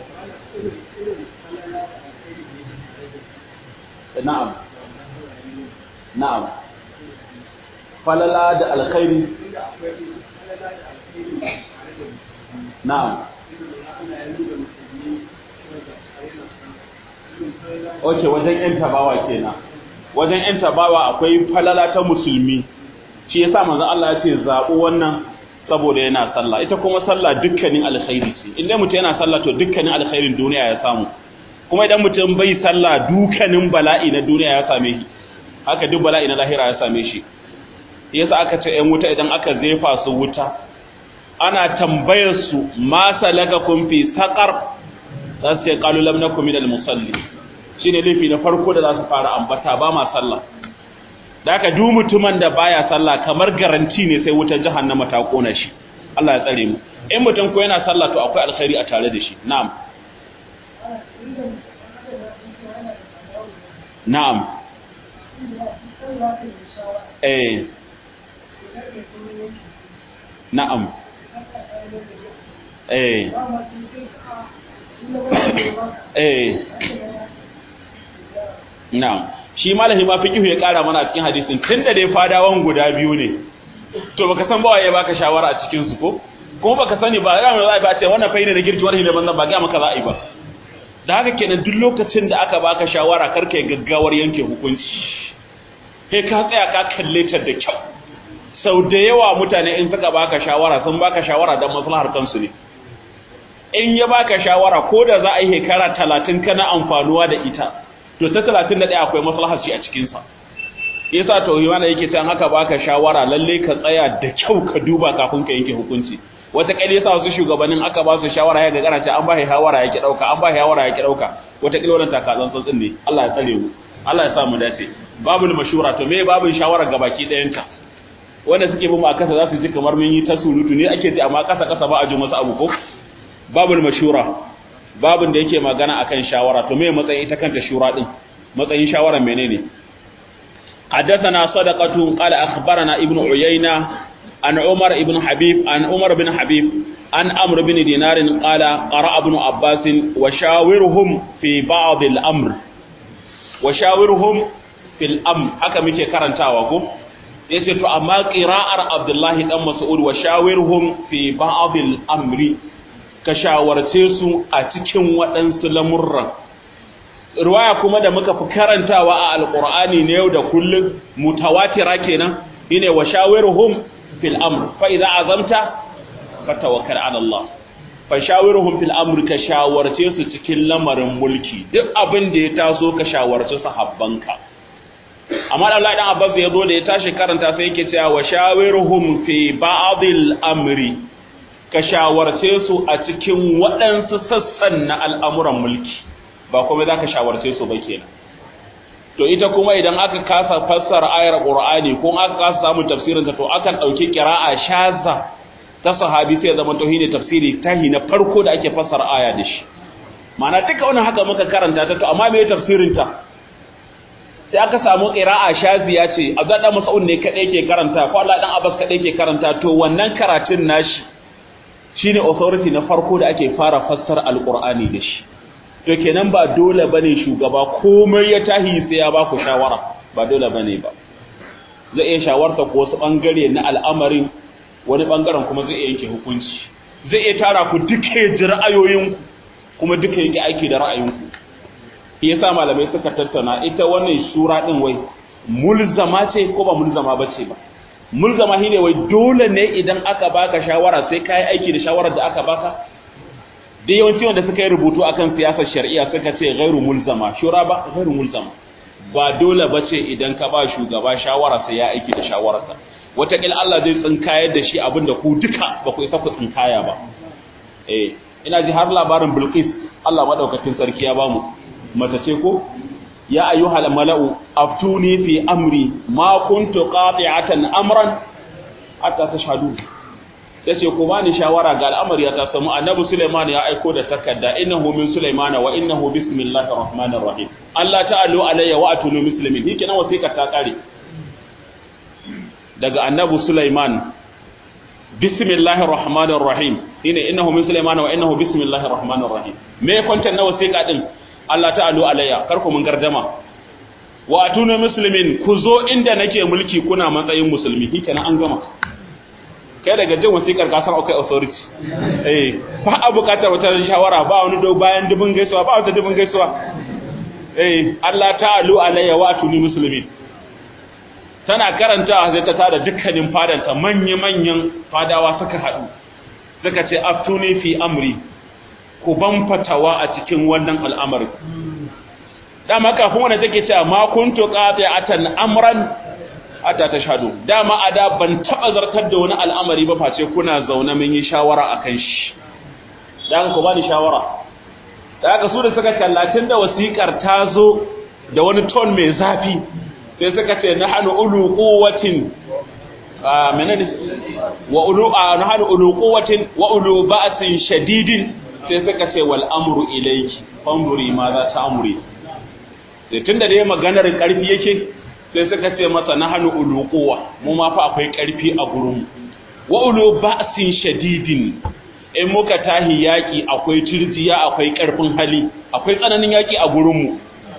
na'am na'am falala da alkhairi na'am oke wajen yan tabawa kenan wajen yan tabawa akwai falala ta musulmi shi yasa manzo Allah ya ce zabu wannan saboda yana sallah ita kuma sallah dukkanin alkhairi ce idan mutum yana sallah to dukkanin alkhairin duniya ya samu kuma idan mutum bai sallah dukkanin bala'i na duniya ya same shi haka duk bala'i na lahira ya same shi yasa aka ce ƴan wuta idan aka zefa su wuta ana tambayar su ma salakakum fi saqar za su ce qalu lam nakum minal musallin shine laifi na farko da za su fara ambata ba ma sallah da haka duk mutumin da baya sallah kamar garanti ne sai wutar jahannama ta kona shi Allah ya tsare mu in mutum ko yana sallah to akwai alkhairi a tare da shi na'am na'am na'am na'am shi malahi ma fiqhu ya kara mana a cikin hadisin tunda dai fadawan guda biyu ne to baka san ba waye baka shawara a cikin su ko kuma baka sani ba ga mai ba ce wannan faida da girki wannan banzan ba ga maka za a yi ba da haka kenan duk lokacin da aka baka shawara karka yi gaggawar yanke hukunci sai ka tsaya ka kalle ta da kyau sau da yawa mutane in suka baka shawara sun baka shawara don maslahar kansu ne in ya baka shawara ko da za a yi shekara 30 kana amfanuwa da ita to ta 31 akwai maslahar shi a cikin sa yasa tauhima yake tan haka baka shawara lalle ka tsaya da kyau ka duba kafin ka yanke hukunci wata kale yasa wasu shugabannin aka ba su shawara ya ga kana ta an ba shi shawara yake dauka an ba shi shawara yake dauka wata kale wannan takatsan tsantsin ne Allah ya tsare mu Allah ya sa mu dace babul mashura to me babun shawara gabaki dayanta wanda suke bin mu a kasa za su ji kamar mun yi ta surutu ne ake ji amma kasa ba a ji wasu abu ko babul mashura babun da yake magana akan shawara to me matsayin ita kanta shura din matsayin shawara menene حدثنا صدقة قال أخبرنا ابن عيينة عن عمر بن حبيب عن عمرو بن دينار قال قرأ ابن عباس وشاورهم في بعض الأمر haka muke karantawa ko yace to amma qira'ar Abdullahi dan Mas'ud wa shawirhum fi ba'd al-amri ka shawarce su a cikin waɗansu lamurran riwaya kuma da muka fi karantawa a alqur'ani ne yau da kullum mutawatira kenan ine wa shawirhum fil amr fa idza azamta fatawakkal ala Allah fa shawirhum fil amr ka shawarce su cikin lamarin mulki duk abin da ya taso ka shawarce sahabbanka amma Allah dan Abbas ya zo da ya tashi karanta sai yake cewa wa shawirhum fi ba'dil amri ka shawarce su a cikin waɗansu sassan na al'amuran mulki ba kuma zaka shawarce su ba kenan to ita kuma idan aka kasa fassara ayar Qur'ani ko aka kasa samu tafsirin ta to akan dauki qira'a shazza ta sahabi sai zama tauhidi tafsiri tahi na farko da ake fassara aya da shi ma'ana duka wannan haka muka karanta ta to amma me tafsirin ta sai aka samu qira'a shaziya ce Abdullah dan Mas'ud ne kadai ke karanta ko Allah dan Abbas kadai ke karanta to wannan karatun nashi shine authority na farko da ake fara fassara alqur'ani da shi to kenan ba dole bane shugaba komai ya tahi sai ya ba ku shawara ba dole bane ba zai iya shawarta ko wasu bangare na al'amarin wani bangaren kuma zai iya yanke hukunci zai iya tara ku duka ji ra'ayoyinku kuma duka yake aiki da ra'ayinku yasa malamai suka tattauna ita wannan shura din wai mulzama ce ko ba mulzama bace ba mulzama shine wai dole ne idan aka baka shawara sai kai aiki da shawarar da aka baka da yawanci wanda suka yi rubutu akan siyasar shari'a suka ce ghairu mulzama shura ba ghairu mulzama ba dole bace idan ka ba shugaba shawara sai ya aiki da shawararsa wataƙil Allah zai tsinkayar da shi abinda ku duka ba ku isa ku tsinkaya ba ina ji har labarin Bilqis Allah madaukakin sarki ya bamu mata ce ko ya ayyuhal mala'u aftuni fi amri ma kuntu qati'atan amran hatta tashhadu yace ko bani shawara ga al'amari ya ta samu annabi Sulaiman ya aiko da takarda innahu min Sulaiman wa innahu bismillahir rahmanir rahim Allah ta'alu alayya wa atunu muslimin hikenan wasiƙa ta kare daga annabi Sulaiman bismillahir rahmanir rahim innahu min Sulaiman wa innahu bismillahir rahmanir rahim me kwantan na wasiƙa din Allah ta'alu alayya kar ku mun gardama wa atunu muslimin ku zo inda nake mulki kuna matsayin musulmi hikenan an gama kai daga jin wasiƙar ka san akwai authority ba a buƙatar wata shawara ba wani do bayan dubin gaisuwa ba wata dubin gaisuwa Allah ta'alu alayya wa atuni muslimin tana karanta sai ta tada dukkanin fadanta manyan fadawa suka hadu suka ce aftuni fi amri ku ban fatawa a cikin wannan al'amari dama kafin wanda take cewa ma kuntu qati'atan amran ata tashhadu dama ada ban taba zartar da wani al'amari ba face kuna zaune mun yi shawara akan shi dan ku bani shawara daga su da suka kallatin da wasikar ta zo da wani ton mai zafi sai suka ce nahnu ulu quwwatin menene wa ulu nahnu ulu quwwatin wa ulu ba'sin shadidin sai suka ce wal amru ilayki fanzuri ma za ta amuri sai tunda dai maganar karfi yake sai suka ce masa nahnu ulu quwwa mu ma fa akwai karfi a gurin wa ulu ba'sin shadidin in muka tahi yaki akwai tirjiya akwai karfin hali akwai tsananin yaki a gurin mu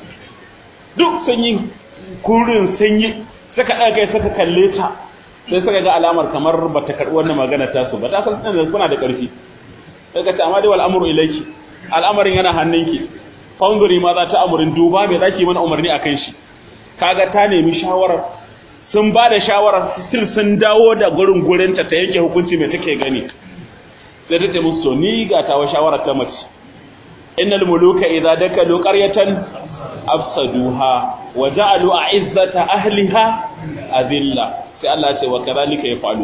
duk sanyi kurin sanyi suka daga suka kalle ta sai suka ga alamar kamar bata karbi wannan magana ta su ba ta san kuna da karfi daga ta amma dai wal amru ilayki al'amarin yana hannunki foundry ma za ta amurin duba me zaki mana umarni akan shi kaga ta nemi shawara sun ba da shawara still sun dawo da gurin ta yanke hukunci me take gani sai ta ce musu to ni ga tawa shawara ta mace innal muluka idza dakalu qaryatan afsaduha wa ja'alu a'izzata ahliha adilla sai Allah ya ce wa kadhalika yafalu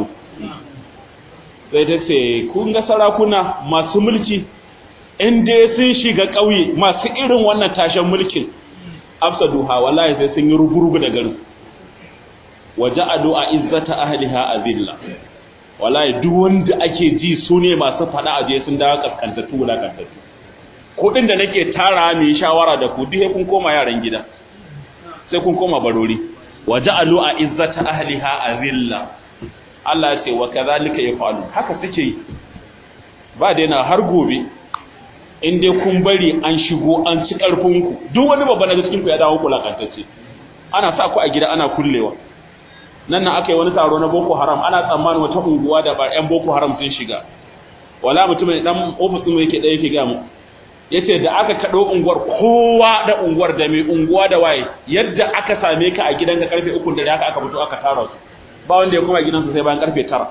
sai ta ce kun ga sarakuna masu mulki inda sun shiga ƙauye masu irin wannan tashin mulkin afsaduha wallahi sai sun yi rugurugu da garin waja'alu izzata ahliha azilla wallahi duk wanda ake ji su ne masu fada aje sun dawo kaskantatu wulakantatu kudin da nake tara mai shawara da ku duk kun koma yaran gida sai kun koma barori waja'alu izzata ahliha azilla Allah ya ce wa kadhalika yafalu haka suke yi ba daina har gobe in dai kun bari an shigo an ci karfin ku duk wani babban daga cikin ku ya dawo kulakantacce ana sa ku a gida ana kullewa nan aka yi wani taro na Boko Haram ana tsammanin wata unguwa da ƴan Boko Haram sun shiga wala mutumin dan office din yake da yake ga mu yace da aka kado unguwar kowa da unguwar da mai unguwa da waye yadda aka same ka a gidanka karfe 3 da haka aka fito aka tara su ba wanda ya kuma gidansa sai bayan karfe 9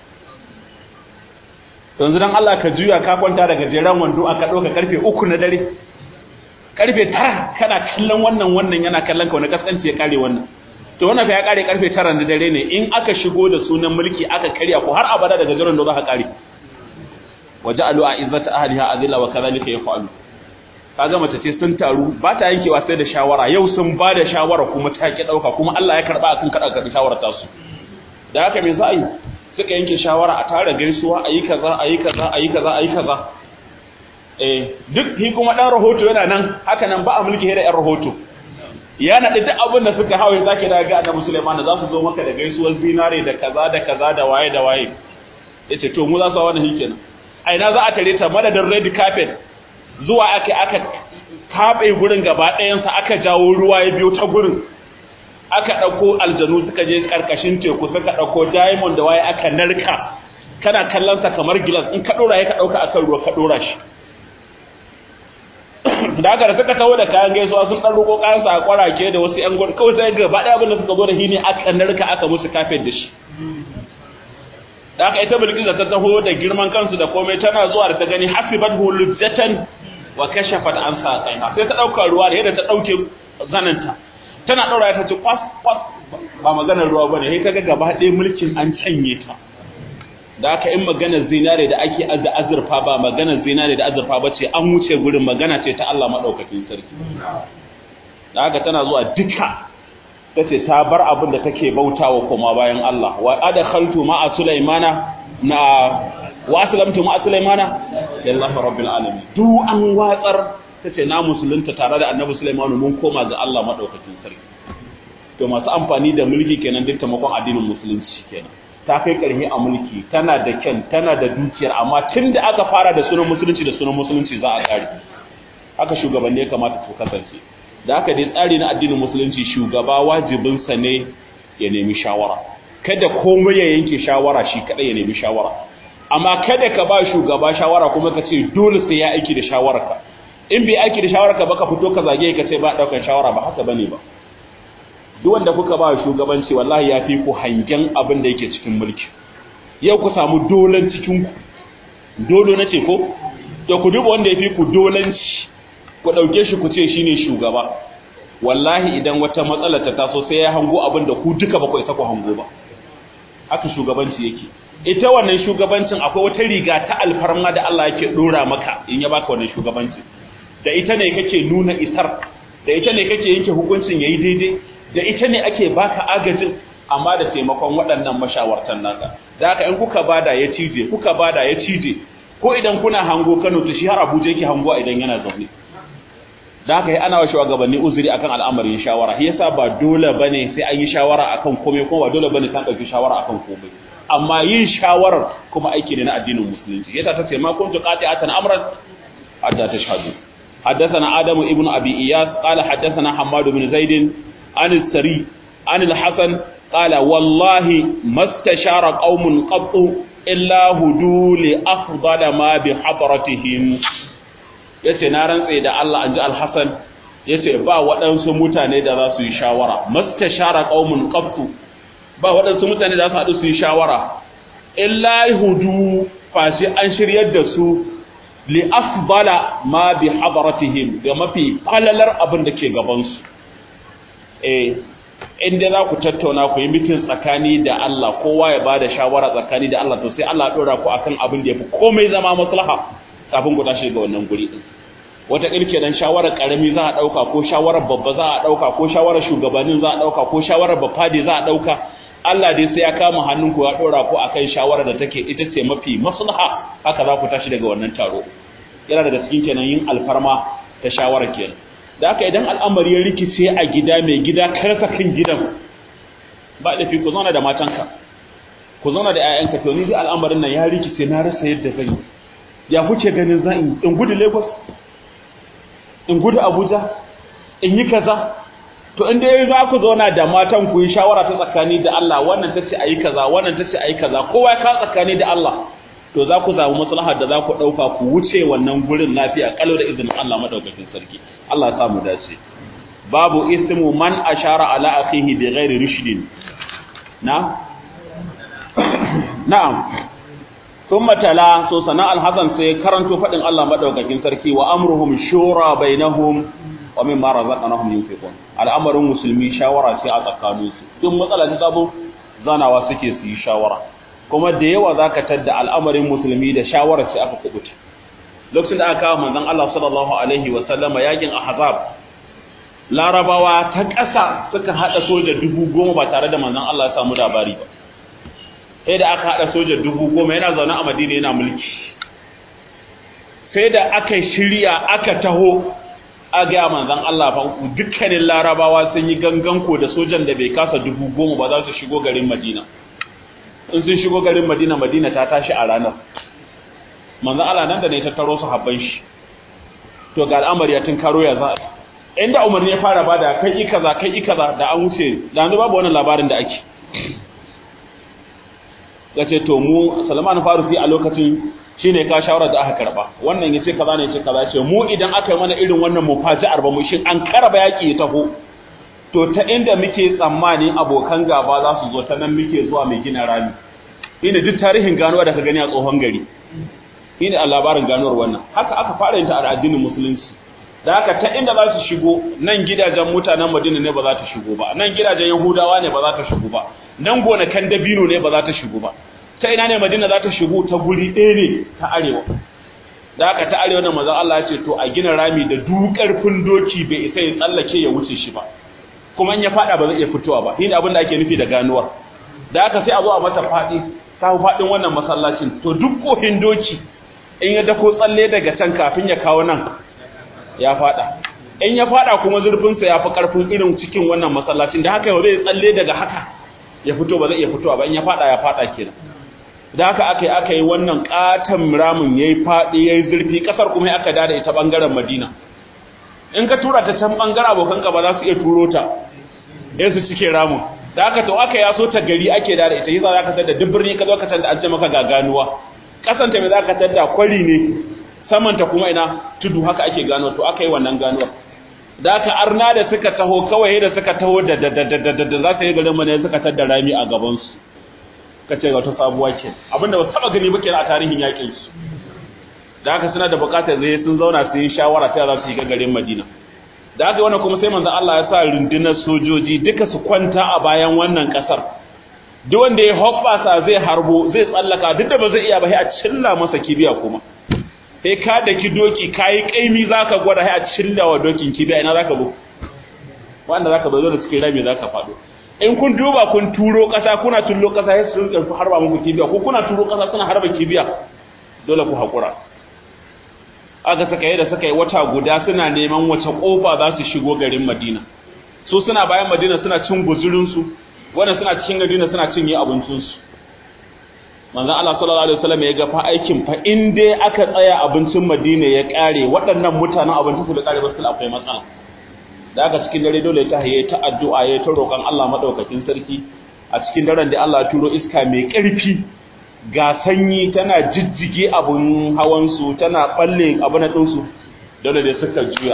yanzu dan Allah ka juya ka kwanta daga jeran wando aka doka karfe 3 na dare karfe 9 kana kallon wannan yana kallon ka wani kaskanci ya kare wannan to wannan fa ya kare karfe 9 na dare ne in aka shigo da sunan mulki aka karya ko har abada daga jeran da za ka kare waja'alu a'izzata ahliha azilla wa kadhalika yaf'alu kaga mace ce sun taru ba ta yankewa sai da shawara yau sun ba da shawara kuma ta ki dauka kuma Allah ya karba akan kada ka shawara ta su da haka me za a yi suka yanke shawara a tare gaisuwa ayi kaza duk hi kuma dan rahoto yana nan haka nan ba a mulki da yan rahoto ya naɗi duk abin da suka hawaye zaki da ga annabi Sulaiman za su zo maka da gaisuwar zinare da kaza da waye yace to mu za su wannan hikenan a ina za a tare ta madadin red carpet zuwa aka kabe gurin gaba ɗayan sa aka jawo ruwa ya biyo ta gurin aka dauko aljanu suka je karkashin teku suka dauko diamond da waye aka narka kana kallon sa kamar gilas in ka dora ka dauka akan ruwa ka dora shi da aka suka tawo da kayan gaisuwa sun dan roko kayan sa a kwarake da wasu yan gurin kawai sai gaba ɗaya abin da suka zo da shi ne aka narka aka musu carpet da shi da aka ita Bilkisu ta taho da girman kansu da komai tana zuwa da ta gani hasibathu lujjatan wa kashafat an saqaiha sai ta dauka ruwa da yadda ta dauke zananta tana daura ta ce kwas ba maganar ruwa bane sai kaga gaba ɗaya mulkin an canye ta da aka in maganar zinare da ake azurfa ba maganar zinare da azurfa bace an wuce gurin magana ce ta Allah madaukakin sarki da aka tana zuwa duka tace ta bar abin da take bautawa kuma bayan Allah wa adkhaltu ma'a sulaimana wa aslamtu ma'a sulaimana lillahi rabbil alamin du an watsar tace na musulunta tare da annabi Sulaiman mun koma ga Allah madaukakin sarki to masu amfani da mulki kenan duk taimakon addinin musulunci kenan ta kai karhi a mulki tana da kyan tana da dukiyar amma tunda aka fara da sunan musulunci za a kare haka shugabanni ya kamata su kasance da haka dai tsari na addinin musulunci shugaba wajibinsa ne ya nemi shawara kada komai ya yanke shawara shi kada ya nemi shawara amma kada ka ba shugaba shawara kuma ka ce dole sai ya aiki da shawararka in bai aiki da shawararka ba ka fito ka zage ka ce ba daukan shawara ba haka bane ba duk wanda kuka ba shugabanci wallahi ya fi ku hangen abin da yake cikin mulki yau ku samu dolan cikin ku dolo nace ko to ku duba wanda ya fi ku dolanci ku dauke shi ku ce shine shugaba wallahi idan wata matsala ta taso sai ya hango abin da ku duka ba ku isa ku hango ba haka shugabanci yake ita wannan shugabancin akwai wata riga ta alfarma da Allah yake dora maka in ya baka wannan shugabanci da ita ne kake nuna isar da ita ne kake yanke hukuncin yayi daidai da ita ne ake baka agajin amma da taimakon waɗannan mashawartan naka da haka in kuka bada ya cije ko idan kuna hango Kano to shi har Abuja yake hango idan yana zaune da haka ana wa shugabanni uzuri akan al'amarin shawara shi yasa ba dole bane sai an yi shawara akan komai kuma ba dole bane sai an dauki shawara akan komai amma yin shawarar kuma aiki ne na addinin musulunci yasa ta ce ma kuntu qati'atan amran hatta tashhadu حدثنا آدم ابن أبي إياس قال حدثنا حماد بن زيد عن السري عن الحسن قال والله ما استشار قوم قط إلا هدوا لأفضل ما بحضرتهم yace na rantse da Allah anji al-Hasan yace ba waɗansu mutane da za su yi shawara mastashara qaumun qattu ba waɗansu mutane da za su haɗu su yi shawara illa hudu fa sai an shiryar da su li afdala ma bi hadratihim ga mafi falalar abin da ke gaban su inda za ku tattauna ku yi mitin tsakani da Allah kowa ya bada shawara tsakani da Allah to sai Allah ya dora ku akan abin da yafi komai zama maslaha kafin ku tashi ga wannan guri din wata kirke dan shawarar karami za a dauka ko shawarar babba za a dauka ko shawarar shugabannin za a dauka ko shawarar bafadi za a dauka Allah dai sai ya kama hannunku ya dora ku akan shawarar da take ita ce mafi maslaha haka za ku tashi daga wannan taro yana daga cikin kenan yin alfarma ta shawara kenan da haka idan al'amari ya rikice a gida mai gida karsa kan gidan ba da fi ku zauna da matanka ku zauna da 'ya'yanka to ni dai al'amarin nan ya rikice na rasa yadda zan yi ya kuke ganin zan in gudu Lagos in gudu Abuja in yi kaza to inda yayi za ku zauna da matan ku yi shawara ta tsakani da Allah wannan tace ayi kaza wannan tace ayi kaza kowa ka tsakani da Allah to za ku samu maslahar da za ku dauka ku wuce wannan gurin lafiya kalau da izinin Allah madaukakin sarki Allah ya samu dace babu ismu man ashara ala akhihi bi ghairi rushdin na'am thumma tala so sana al-hasan sai karanto fadin Allah madaukakin sarki wa amruhum shura bainahum wa mimma razaqnahum yunfiqun al'amarin musulmi shawara sai a tsakaninsu duk matsala ta sabo zanawa suke su yi shawara kuma da yawa zaka tadda al'amarin musulmi da shawara sai aka kubuta lokacin da aka kawo manzon Allah sallallahu alaihi wa sallama yakin ahzab larabawa ta ƙasa suka hada soja 10,000 ba tare da manzon Allah ya samu labari ba sai da aka hada soja 10,000 yana zaune a Madina yana mulki sai da aka shirya aka taho a ga manzon Allah fa dukkanin larabawa sun yi ganganko da sojan da bai kasa 10,000 ba za su shigo garin Madina. In sun shigo garin Madina, Madina ta tashi a ranar. Manzon Allah nan da ne ta taro su habban shi. To ga al'amari ya karo ya za inda umarni ya fara bada kai kaza da an wuce da babu wannan labarin da ake. Gace to mu Salman Farisi a lokacin shine ka shawara da aka karba wannan yace kaza ne yace kaza ce mu idan aka yi mana irin wannan mufaji'ar ba mu shin an karaba yaki ya taho to ta inda muke tsammani abokan gaba za su zo ta nan muke zuwa mai gina rami ina duk tarihin ganuwa da ka gani a tsohon gari ina a labarin ganuwar wannan haka aka fara yin ta a addinin musulunci da haka ta inda za su shigo nan gidajen mutanen Madina ne ba za ta shigo ba nan gidajen Yahudawa ne ba za ta shigo ba nan gonakan dabino ne ba za ta shigo ba ta ina ne Madina za ta shigo ta guri ɗaya ne ta arewa da haka ta arewa da manzon Allah ya ce to a gina rami da dukarfin doki bai isa ya tsallake ya wuce shi ba kuma in ya fada ba zai iya fitowa ba shine abin da ake nufi da ganuwar da haka sai a zo a mata fadi ta fadin wannan masallacin to duk kohin doki in ya dako tsalle daga can kafin ya kawo nan ya fada in ya fada kuma zurfin sa yafi karfin irin cikin wannan masallacin da haka yau zai tsalle daga haka ya fito ba zai iya fitowa ba in ya fada kenan da haka aka yi wannan katan ramin yayi fadi yayi zurfi kasar kuma aka dada ita bangaren Madina in ka tura ta can bangaren abokanka ba za su iya turo ta sai su cike ramin da haka to aka yaso ta gari ake dada ita yasa zaka tada dubbirni ka zo ka tada an ce maka gaganuwa kasanta me zaka tada kwari ne samanta kuma ina tudu haka ake gano to aka yi wannan ganuwa da aka arna da suka taho kawai da suka taho da za su yi garin mana suka tada rami a gaban su kace wata sabuwa ce abinda ba taba gani ba kenan a tarihin yakin su da haka suna da bukatar zai sun zauna su yi shawara ta za su yi garin Madina da haka wannan kuma sai manzon Allah ya sa rundunar sojoji duka su kwanta a bayan wannan kasar duk wanda ya hobbasa zai harbo zai tsallaka duk da ba zai iya ba sai a cilla masa kibiya kuma sai ka daki doki kai kaimi zaka gwada sai a cilla wa dokin kibiya ina zaka zo wanda zaka zo da cikin rami zaka fado in kun duba kun turo kasa kuna tullo kasa sai su harba muku kibiya ko kuna turo kasa suna harba kibiya dole ku hakura aka saka yi wata guda suna neman wace kofa za su shigo garin Madina su suna bayan Madina suna cin guzurin su wanda suna cikin Madina suna cinye abincin su manzon Allah sallallahu alaihi wasallam ya ga fa aikin fa in dai aka tsaya abincin Madina ya kare waɗannan mutanen abincin su da kare ba su akwai matsala da aka cikin dare dole ta haye ta addu'a ya ta roƙon Allah madaukakin sarki a cikin daren da Allah ya turo iska mai ƙarfi ga sanyi tana jijjige abun hawansu tana balle abun ɗinsu dole da suka juya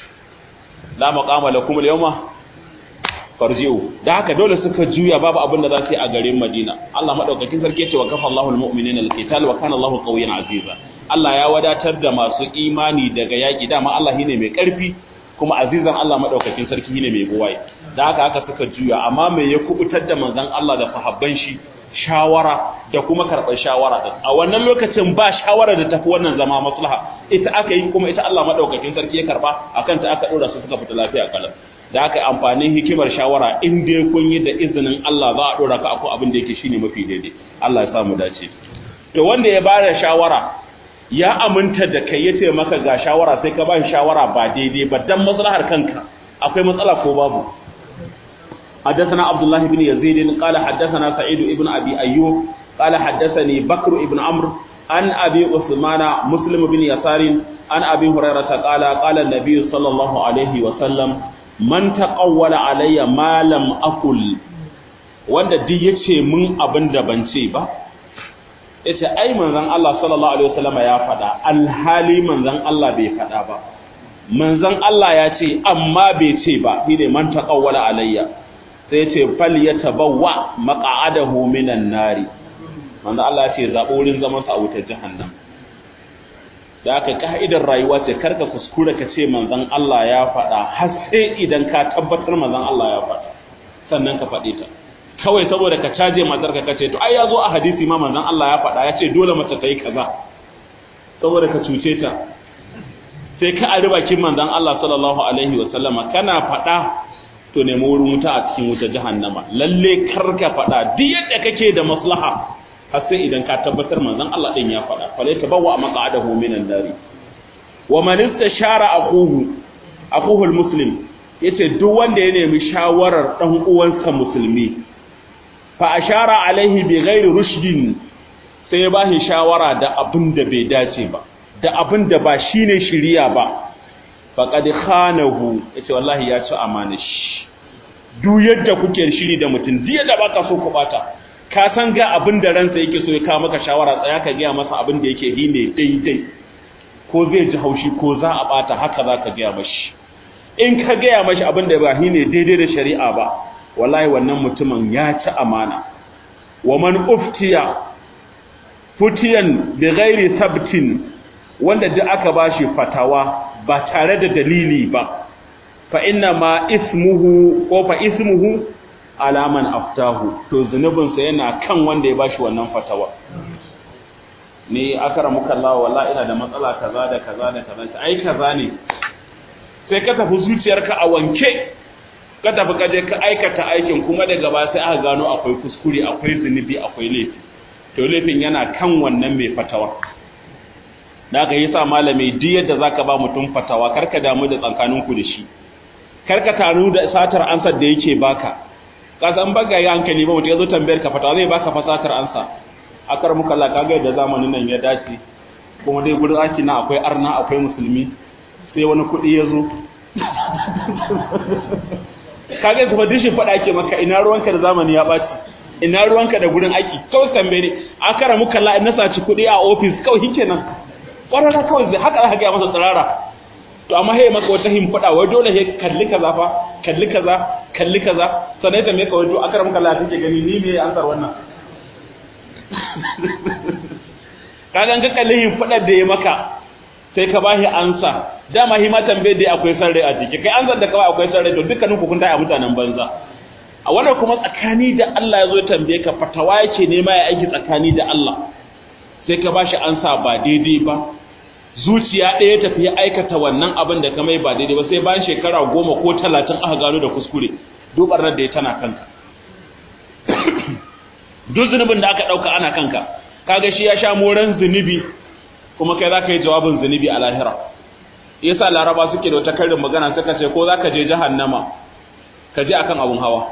la maqama lakum al-yawma farji'u da haka dole suka juya babu abin da za su yi a garin Madina Allah madaukakin sarki ce wa kafa Allahu al-mu'minina al-qital wa kana Allahu qawiyyan aziza Allah ya wadatar da masu imani daga yaki dama Allah shine mai karfi kuma azizan Allah madaukakin sarki shine mai buwaye da haka suka juya amma me ya kubutar da manzon Allah da sahabban shi shawara da kuma karɓar shawara din a wannan lokacin ba shawara da tafi wannan zama maslaha ita aka yi kuma ita Allah madaukakin sarki ya karba akan ta aka dora su suka fita lafiya kalam da aka amfanin hikimar shawara in dai kun yi da izinin Allah za a dora ka akwai abin da yake shine mafi daidai Allah ya sa mu dace to wanda ya bada shawara ya aminta da kai yace maka ga shawara sai ka ba shi shawara ba daidai ba dan maslahar kanka akwai matsala ko babu حدثنا عبد الله بن يزيد قال حدثنا سعيد ابن أبي أيوب قال حدثني بكر ابن عمرو عن أبي عثمان مسلم بن يسار عن أبي هريرة قال النبي صلى الله عليه وسلم من تقول علي ما لم أقل wanda duk yace mun abin da ban ce ba yace ai manzon Allah sallallahu alaihi wasallam ya faɗa alhali manzon Allah bai faɗa ba manzon Allah ya ce amma bai ce ba shine man taqawwala alayya sai ce fal yatabawwa maq'adahu minan nari manzo Allah ya ce zabo wurin zaman sa a wutar jahannam da aka ka'idar rayuwa ce karka kuskure ka ce manzon Allah ya faɗa har sai idan ka tabbatar manzon Allah ya faɗa sannan ka faɗe ta kawai saboda ka caje matar ka kace to ai yazo a hadisi ma manzon Allah ya faɗa ya ce dole mace ta yi kaza saboda ka cuce ta sai ka ari bakin manzon Allah sallallahu alaihi wasallama kana faɗa to nemi wurin wuta a cikin wuta jahannama lalle karka faɗa duk yadda kake da maslaha har sai idan ka tabbatar manzon Allah din ya faɗa fala tabawwa maq'adahu minan dari wa man istashara aquhu akuhul muslim yace duk wanda ya nemi shawarar dan uwansa musulmi fa ashara alaihi bi ghairi rushdin sai ya bashi shawara da abin da bai dace ba da abin da ba shine shiriya ba faqad khanahu yace wallahi ya ci amana shi duk yadda kuke shiri da mutum duk yadda baka so ku bata ka san ga abin da ransa yake so ya kawo maka shawara tsaya ka ga masa abin da yake yi ne daidai ko zai ji haushi ko za a bata haka za ka ga mashi in ka ga mashi abin da ba yi ne daidai da shari'a ba wallahi wannan mutumin ya ci amana wa man uftiya futiyan bi ghairi sabtin wanda duk aka bashi fatawa ba tare da dalili ba fa inna ma ismuhu ko fa ismuhu ala man aftahu to zunubin sa yana kan wanda ya bashi wannan fatawa ni akramuka Allah wallahi ina da matsala kaza da kaza da kaza ai kaza ne sai ka tafi zuciyarka a wanke ka tafi kaje ka aikata aikin kuma daga ba sai aka gano akwai kuskure akwai zunubi akwai laifi to laifin yana kan wannan mai fatawa da aka yi sa malami duk yadda zaka ba mutum fatawa karka damu da tsankaninku da shi karka tanu da satar ansar da yake baka ka san baga ya hankali ba mutum yazo tambayar ka fatawa zai baka fasatar ansa akar muka Allah kaga yadda zamanin nan ya dace kuma dai gurin aiki na akwai arna akwai musulmi sai wani kudi yazo kaga zuwa dishi fada ke maka ina ruwanka da zamani ya baci ina ruwanka da gurin aiki kawai tambaye ne akara muka Allah in na saci kudi a office kawai hikenan kwarara kawai zai haka aka ga masa tsirara to amma hey maka wata himfada wai dole he kalli kaza fa kalli kaza sanai da me kawai to akara muka Allah kake gani ni me ansar wannan kaga ga kalli himfada da ya maka sai ka bashi ansa dama hi ma tambaye da akwai sarrai a ciki kai ansar da kawai akwai sarrai to dukkanin ku kun tayi mutanen banza a wannan kuma tsakani da Allah yazo tambaye ka fatawa yake nema ya aiki tsakani da Allah sai ka bashi ansa ba daidai ba zuciya ɗaya tafi ya aikata wannan abin da ka mai ba daidai ba sai bayan shekara 10 ko 30 aka gano da kuskure dubar nan da ya tana kanka duk zunubin da aka dauka ana kanka kaga shi ya sha moran zunubi kuma kai zaka yi jawabin zunubi a lahira yasa laraba suke da wata karin magana suka ce ko zaka je jahannama ka je akan abun hawa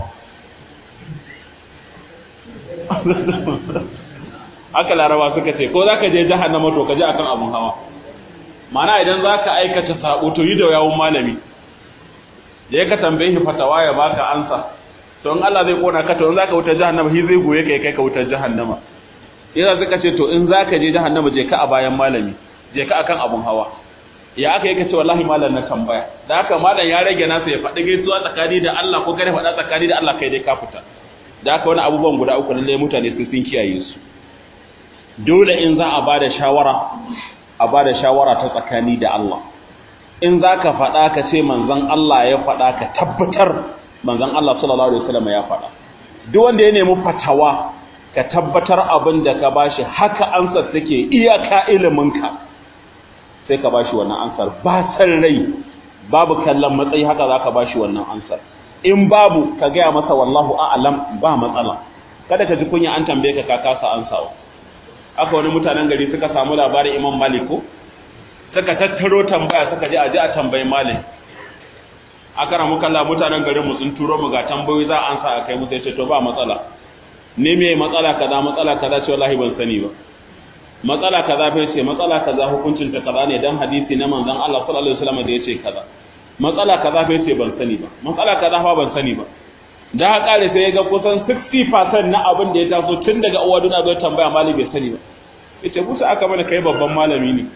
aka laraba suka ce ko zaka je jahannama to ka je akan abun hawa mana idan zaka aikata sabo to yi da yawun malami je ka tambaye shi fatawa ya baka ansa to in Allah zai kona ka to in zaka wuta jahannama shi zai goye kai ka wutar jahannama yasa suka ce to in zaka je jahannama je ka a bayan malami je ka akan abun hawa ya aka yake ce wallahi malam na tambaya da haka malam ya rage nasa ya faɗi gaisuwa tsakani da Allah ko kare faɗa tsakani da Allah kai dai ka fita da haka wani abubuwan guda uku lalle mutane sun kiyaye su dole in za a bada shawara ta tsakani da Allah in zaka faɗa ka ce manzon Allah ya faɗa ka tabbatar manzon Allah sallallahu alaihi wasallam ya faɗa duk wanda ya nemi fatawa ka tabbatar abin da ka bashi haka ansar take iyaka iliminka sai ka bashi wannan ansar ba san rai babu kallon matsayi haka zaka bashi wannan ansar in babu ka gaya masa wallahu a'lam ba matsala kada ka ji kunya an tambaye ka kasa ansawa aka wani mutanen gari suka samu labarin Imam Malik ko suka tattaro tambaya suka je aje a tambayi Malik aka ramu kallah mutanen garin mu sun turo mu ga tambayoyi za a ansa akai mu sai ce to ba matsala ne me matsala kaza ce wallahi ban sani ba matsala kaza fa ce matsala kaza hukuncin ta kaza ne dan hadisi na manzon Allah sallallahu alaihi wasallam da yace kaza matsala kaza fa ce ban sani ba matsala kaza fa ban sani ba da ha kare sai ya ga kusan 60% na abin da ya taso tun daga uwa duna zai tambaya malami bai sani ba yace musu aka mana kai babban malami ne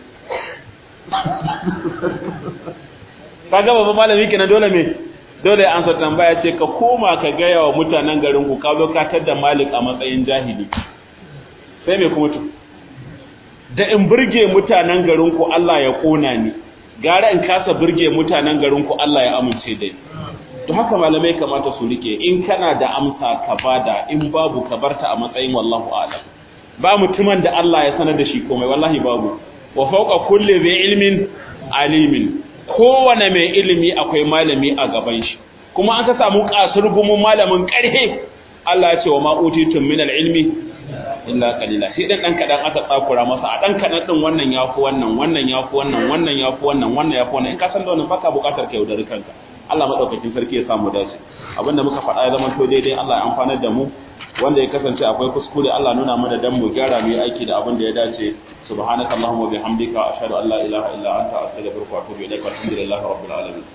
kaga babban malami kenan dole an sa tambaya ce ka koma ka ga yawa mutanen garin ku ka zo ka tada malik a matsayin jahili sai me kuma to da in burge mutanen garin ku Allah ya kona ni gara in kasa burge mutanen garin ku Allah ya amince da ni to haka malamai kamata su rike in kana da amsa ka bada in babu ka barta a matsayin wallahu a'lam ba mutumin da Allah ya sanar da shi komai wallahi babu wa fawqa kulli dhi ilmin alimin kowane mai ilimi akwai malami a gaban shi kuma an ka samu kasurgumin malamin karhe Allah ya ce wa ma utitum min al-ilmi illa qalila shi dan kadan aka tsakura masa a dan kadan din wannan yafi wannan yafi wannan yafi wannan yafi wannan in ka san da wannan baka bukatar ka yaudari kanka Allah madaukakin sarki ya samu dace abinda muka faɗa ya zama to daidai Allah ya amfanar da mu wanda ya kasance akwai kuskure Allah nuna mana dan mu gyara mu yi aiki da abin da ya dace subhanakallahumma bihamdika ashhadu an la ilaha illa anta astaghfiruka wa atubu ilaik alhamdulillahi rabbil alamin.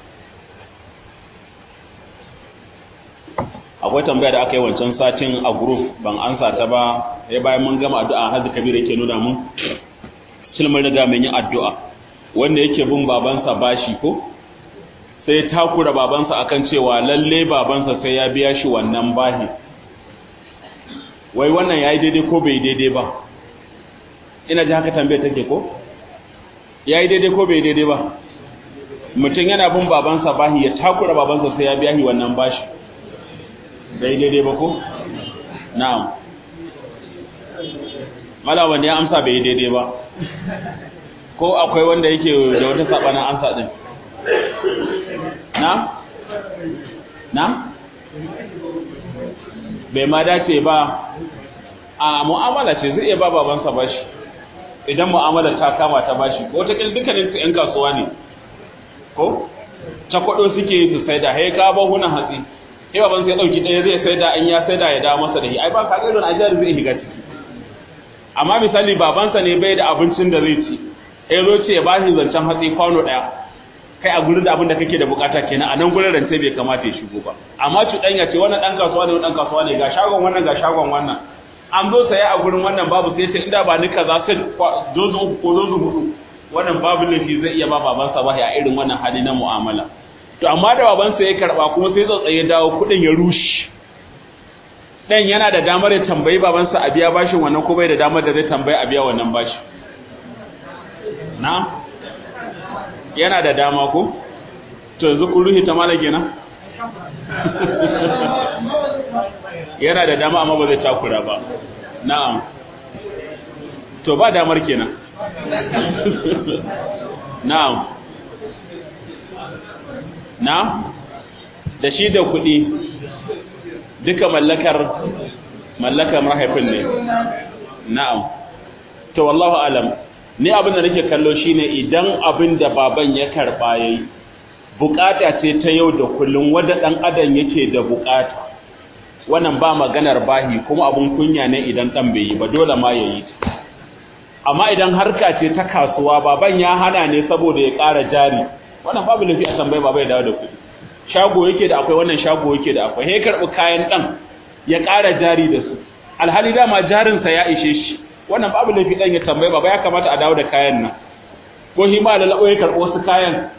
Akwai tambaya da aka yi wancan satin a group ban ansa ta ba sai bayan mun gama addu'a Haji Kabir yake nuna mun mun riga mun yi addu'a wanda yake bin babansa bashi ko sai takura babansa akan cewa lalle babansa sai ya biya shi wannan bahi wai wannan yayi daidai ko bai daidai ba ina ji haka tambayar take ko yayi daidai ko bai daidai ba mutum yana bin babansa bahi ya takura babansa sai ya biya shi wannan bashi bai daidai ba ko na'am mala wanda ya amsa bai daidai ba ko akwai wanda yake da wata sabanin amsa din na bai ma dace ba a mu'amala ce zai iya ba babansa bashi idan mu'amala ta kama ta bashi ko ta kin dukkanin su yan kasuwa ne ko ta kwado suke su saida hay ka ba hunan hatsi sai baban sai dauki daya zai saida an ya saida ya dawo masa da shi ai ba ka ga don ajiyar zai higa ciki amma misali babansa ne bai da abincin da zai ci sai zo ce ya bashi zancen hatsi kwano daya kai a gurin da abin da kake da bukata kenan a nan gurin rance bai kamata ya shigo ba amma cuɗanya ce wannan dan kasuwa ne wannan kasuwa ne ga shagon wannan ga shagon wannan an zo saya a gurin wannan babu sai ce inda ba ni kaza sai dozo uku ko dozo hudu wannan babu laifi zai iya ba babansa ba a irin wannan hali na mu'amala to amma da babansa ya karba kuma sai tsotsaye dawo kudin ya rushe dan yana da damar ya tambayi babansa a biya bashin wannan ko bai da damar da zai tambayi a biya wannan bashi na yana da dama ko to yanzu kun ruhi ta mala kenan yana da dama amma ba zai takura ba na'am to ba damar kenan na'am da shi da kuɗi duka mallakar mahaifin ne na'am to wallahu alam ni abin da nake kallo shine idan abin da baban ya karba yayi bukata ce ta yau da kullun wanda dan adam yake da bukata wannan ba maganar bahi kuma abun kunya ne idan dan bai yi ba dole ma yayi amma idan harka ce ta kasuwa baban ya hana ne saboda ya ƙara jari wannan babu lafi a tambaye baba ya dawo da kuɗi shago yake da akwai wannan shago yake da akwai he karbi kayan dan ya ƙara jari da su alhali dama jarin sa ya ishe shi wannan babu lafi dan ya tambaye baba ya kamata a dawo da kayan nan ko shi ma lalabo ya karbo su kayan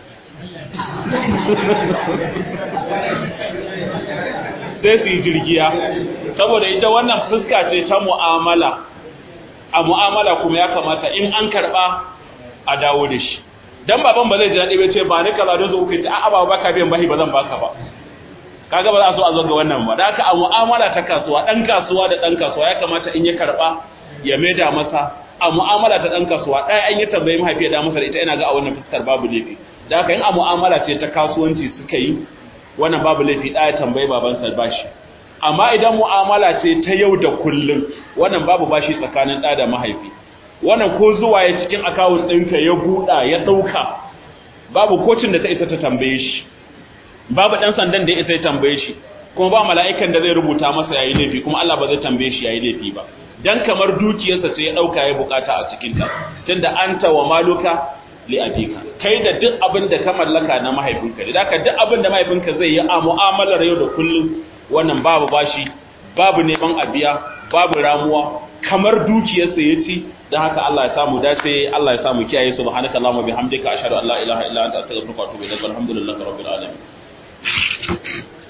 sai su yi jirgiya saboda ita wannan fuska ce ta mu'amala a mu'amala kuma ya kamata in an karba a dawo da shi dan baban ba zai ji dadi ba ce ba ni kaza don zo kai a'a ba baka biyan bahi ba zan baka ba kaga ba za a so a zo ga wannan ba da haka a mu'amala ta kasuwa dan kasuwa da dan kasuwa ya kamata in ya karba ya maida masa a mu'amala ta dan kasuwa dai an yi tambayi mahaifiya da masa da ita ina ga a wannan fuskar babu laifi da haka in a mu'amala ce ta kasuwanci suka yi wannan babu laifi da ya tambayi babansa bashi amma idan mu'amala ce ta yau da kullum wannan babu bashi tsakanin da da mahaifi wannan ko zuwa ya cikin account ɗinka ya buɗa ya ɗauka babu kotun da ta isa ta tambaye shi babu ɗan sandan da ya isa ya tambaye shi kuma ba mala'ikan da zai rubuta masa yayi laifi kuma Allah ba zai tambaye shi yayi laifi ba dan kamar dukiyarsa sai ya ɗauka ya bukata a cikin ta tunda anta wa maluka li abika kai da duk abin da ka mallaka na mahaifinka da haka duk abin da mahaifinka zai yi a mu'amalar yau da kullum wannan babu bashi babu neman abiya babu ramuwa kamar dukiyarsa ya ci don haka Allah ya samu dace Allah ya samu kiyaye subhanaka allahumma bihamdika ashhadu an la ilaha illa anta astaghfiruka wa atubu ilaik alhamdulillahi rabbil alamin